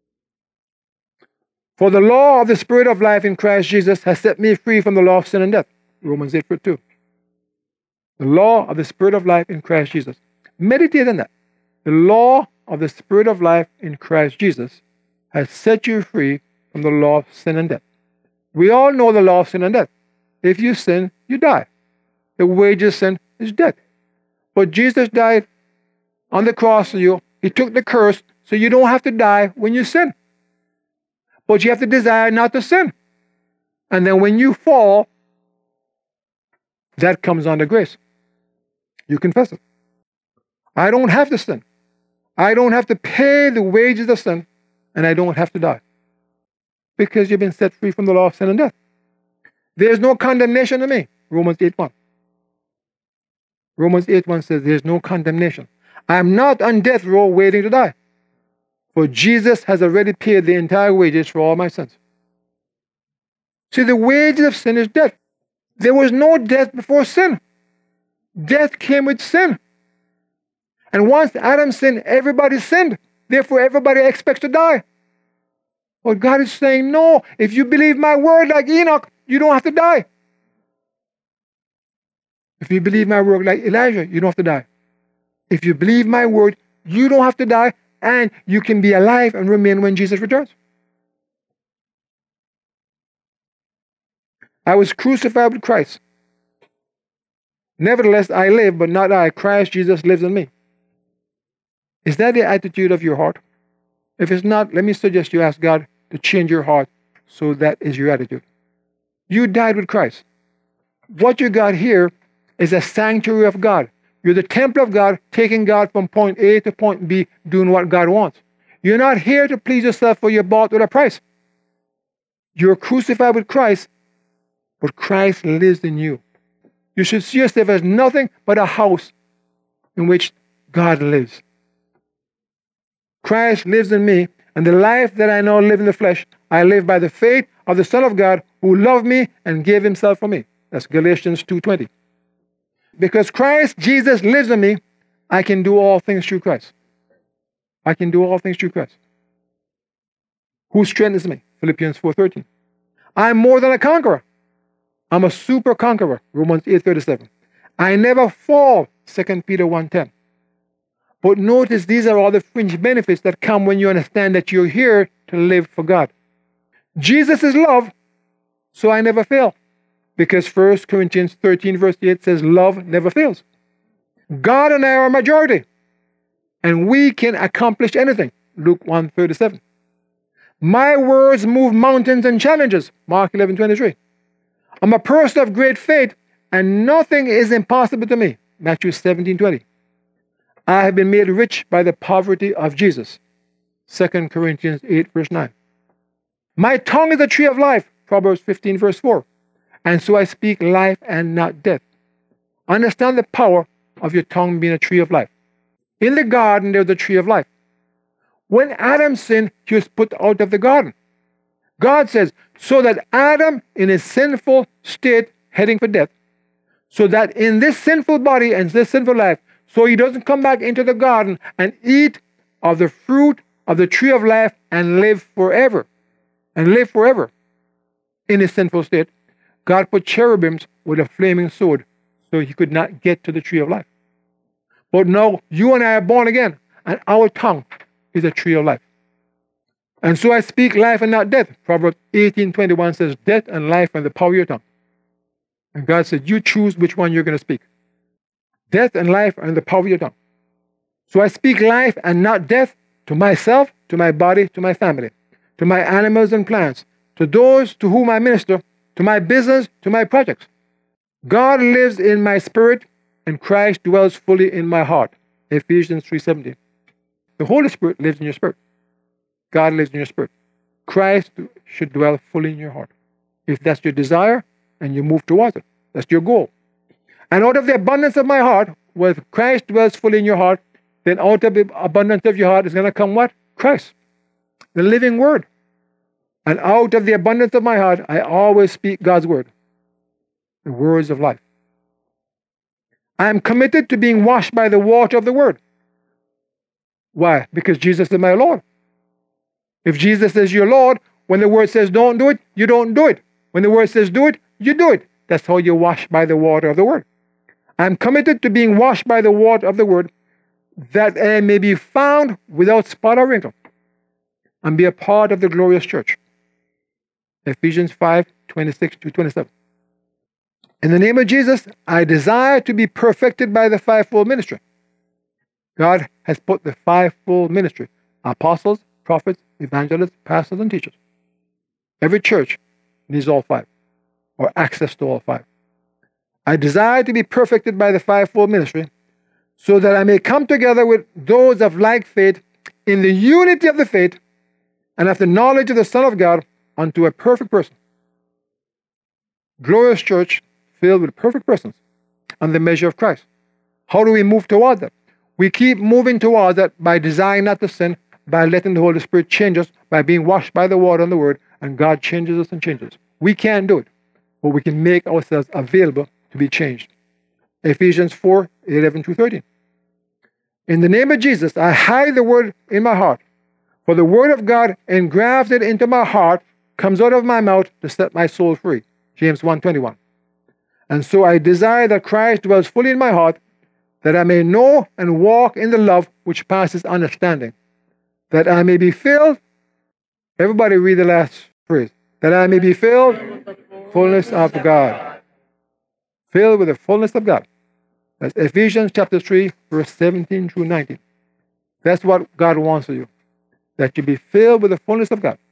For the law of the Spirit of life in Christ Jesus has set me free from the law of sin and death. Romans 8:2. The law of the Spirit of life in Christ Jesus. Meditate on that. The law of the Spirit of life in Christ Jesus has set you free from the law of sin and death. We all know the law of sin and death. If you sin, you die. The wages of sin is death. But Jesus died on the cross for you. He took the curse, so you don't have to die when you sin. But you have to desire not to sin. And then when you fall, that comes under grace. You confess it. I don't have to sin. I don't have to pay the wages of sin, and I don't have to die. Because you've been set free from the law of sin and death. There's no condemnation to me. Romans 8:1. Romans 8:1 says there's no condemnation. I am not on death row waiting to die. For Jesus has already paid the entire wages for all my sins. See, the wages of sin is death. There was no death before sin. Death came with sin. And once Adam sinned, everybody sinned. Therefore, everybody expects to die. But God is saying, no, if you believe my word like Enoch, you don't have to die. If you believe my word like Elijah, you don't have to die. If you believe my word, you don't have to die, and you can be alive and remain when Jesus returns. I was crucified with Christ. Nevertheless, I live, but not I. Christ Jesus lives in me. Is that the attitude of your heart? If it's not, let me suggest you ask God to change your heart so that is your attitude. You died with Christ. What you got here is a sanctuary of God. You're the temple of God, taking God from point A to point B, doing what God wants. You're not here to please yourself, for you're bought with a price. You're crucified with Christ, but Christ lives in you. You should see yourself as nothing but a house in which God lives. Christ lives in me, and the life that I now live in the flesh, I live by the faith of the Son of God who loved me and gave himself for me. That's Galatians 2:20. Because Christ Jesus lives in me, I can do all things through Christ. I can do all things through Christ, who strengthens me. Philippians 4:13. I'm more than a conqueror. I'm a super conqueror, Romans 8:37. I never fall, 2 Peter 1:10. But notice these are all the fringe benefits that come when you understand that you're here to live for God. Jesus is love, so I never fail. Because 1 Corinthians 13 verse 8 says love never fails. God and I are a majority, and we can accomplish anything, Luke 1:37. My words move mountains and challenges, Mark 11:23. I'm a person of great faith, and nothing is impossible to me, Matthew 17:20. I have been made rich by the poverty of Jesus, 2 Corinthians 8 verse 9. My tongue is a tree of life, Proverbs 15 verse 4. And so I speak life and not death. Understand the power of your tongue being a tree of life. In the garden, there's a tree of life. When Adam sinned, he was put out of the garden. God says, so that Adam, in his sinful state, heading for death, so that in this sinful body and this sinful life, so he doesn't come back into the garden and eat of the fruit of the tree of life and live forever. And live forever in his sinful state. God put cherubims with a flaming sword so he could not get to the tree of life. But now you and I are born again, and our tongue is a tree of life. And so I speak life and not death. Proverbs 18:21 says, death and life are in the power of your tongue. And God said, you choose which one you're going to speak. Death and life are in the power of your tongue. So I speak life and not death to myself, to my body, to my family, to my animals and plants, to those to whom I minister, to my business, to my projects. God lives in my spirit, and Christ dwells fully in my heart. Ephesians 3:17. The Holy Spirit lives in your spirit. God lives in your spirit. Christ should dwell fully in your heart. If that's your desire, and you move towards it, that's your goal. And out of the abundance of my heart, where Christ dwells fully in your heart, then out of the abundance of your heart is going to come what? Christ, the living word. And out of the abundance of my heart, I always speak God's word, the words of life. I am committed to being washed by the water of the word. Why? Because Jesus is my Lord. If Jesus is your Lord, when the word says don't do it, you don't do it. When the word says do it, you do it. That's how you're washed by the water of the word. I'm committed to being washed by the water of the word, that I may be found without spot or wrinkle, and be a part of the glorious church. Ephesians 5:26-27. In the name of Jesus, I desire to be perfected by the fivefold ministry. God has put the fivefold ministry, apostles, prophets, evangelists, pastors, and teachers. Every church needs all five, or access to all five. I desire to be perfected by the fivefold ministry, so that I may come together with those of like faith in the unity of the faith and of the knowledge of the Son of God unto a perfect person. Glorious church filled with perfect persons and the measure of Christ. How do we move towards that? We keep moving towards that by desiring not to sin, by letting the Holy Spirit change us, by being washed by the water and the word, and God changes us and changes us. We can't do it, but we can make ourselves available to be changed. Ephesians 4:11-13. In the name of Jesus, I hide the word in my heart, for the word of God engrafted into my heart comes out of my mouth to set my soul free. James 1:21. And so I desire that Christ dwells fully in my heart, that I may know and walk in the love which passes understanding, that I may be filled. Everybody read the last phrase. That I may be filled with the fullness of God. Filled with the fullness of God. That's Ephesians chapter 3, verse 17-19. That's what God wants of you. That you be filled with the fullness of God.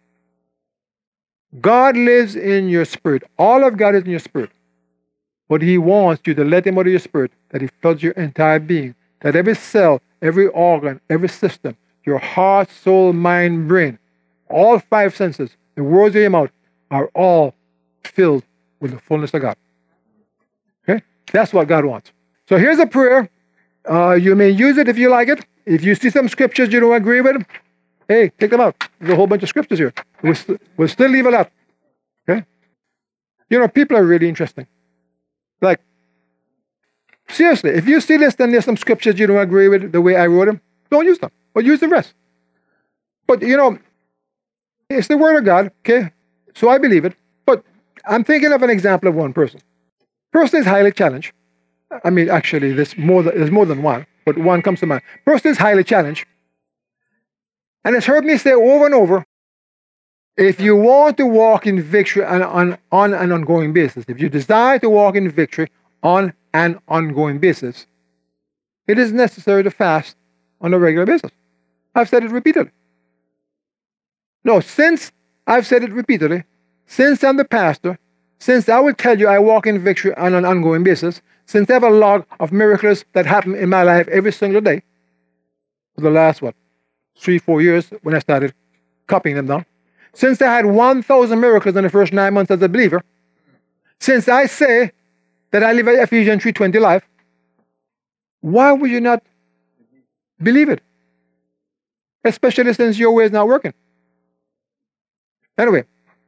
God lives in your spirit. All of God is in your spirit. But He wants you to let Him out of your spirit, that He floods your entire being. That every cell, every organ, every system, your heart, soul, mind, brain, all five senses, the words of your mouth, are all filled with the fullness of God. Okay? That's what God wants. So here's a prayer. You may use it if you like it. If you see some scriptures you don't agree with, hey, take them out. There's a whole bunch of scriptures here. We'll still leave it up. Okay? You know, people are really interesting. Like, seriously, if you see this, then there's some scriptures you don't agree with the way I wrote them, don't use them. Or use the rest. But, you know, it's the Word of God, okay? So I believe it. But I'm thinking of an example of one person. Person is highly challenged. I mean, actually, there's more than one, but one comes to mind. Person is highly challenged. And it's heard me say over and over, if you want to walk in victory on an ongoing basis, if you desire to walk in victory on an ongoing basis, it is necessary to fast on a regular basis. I've said it repeatedly. No, since I've said it repeatedly, since I'm the pastor, since I will tell you I walk in victory on an ongoing basis, since I have a log of miracles that happen in my life every single day, for the last, 3-4 years when I started copying them down, since I had 1,000 miracles in the first 9 months as a believer, since I say that I live at Ephesians 3:20 life, why would you not believe it? Especially since your way is not working. Anyway,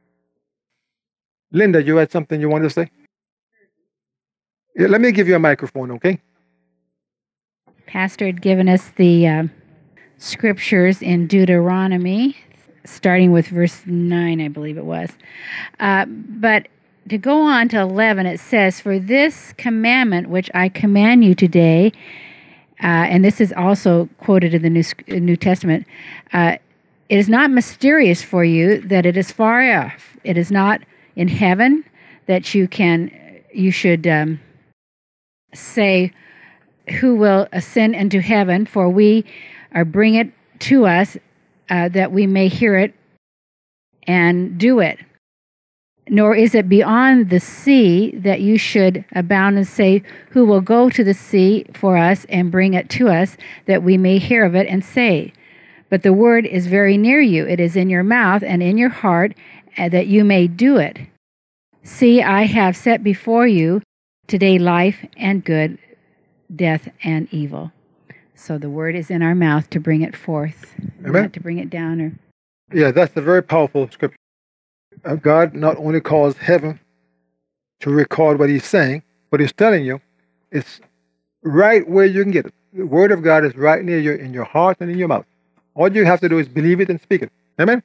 Linda, you had something you wanted to say? Yeah, let me give you a microphone, okay? Pastor had given us the scriptures in Deuteronomy, starting with verse 9, I believe it was. But to go on to 11, it says, "For this commandment which I command you today," and this is also quoted in the New Testament, "it is not mysterious for you that it is far off. It is not in heaven that you should say, who will ascend into heaven, for we are bring it to us that we may hear it and do it. Nor is it beyond the sea that you should abound and say, who will go to the sea for us and bring it to us that we may hear of it and say. But the word is very near you. It is in your mouth and in your heart that you may do it. See, I have set before you today life and good, death and evil." So the word is in our mouth to bring it forth, Amen. not to bring it down. Yeah, that's a very powerful scripture. God not only calls heaven to record what he's saying, but he's telling you it's right where you can get it. The word of God is right near you in your heart and in your mouth. All you have to do is believe it and speak it. Amen?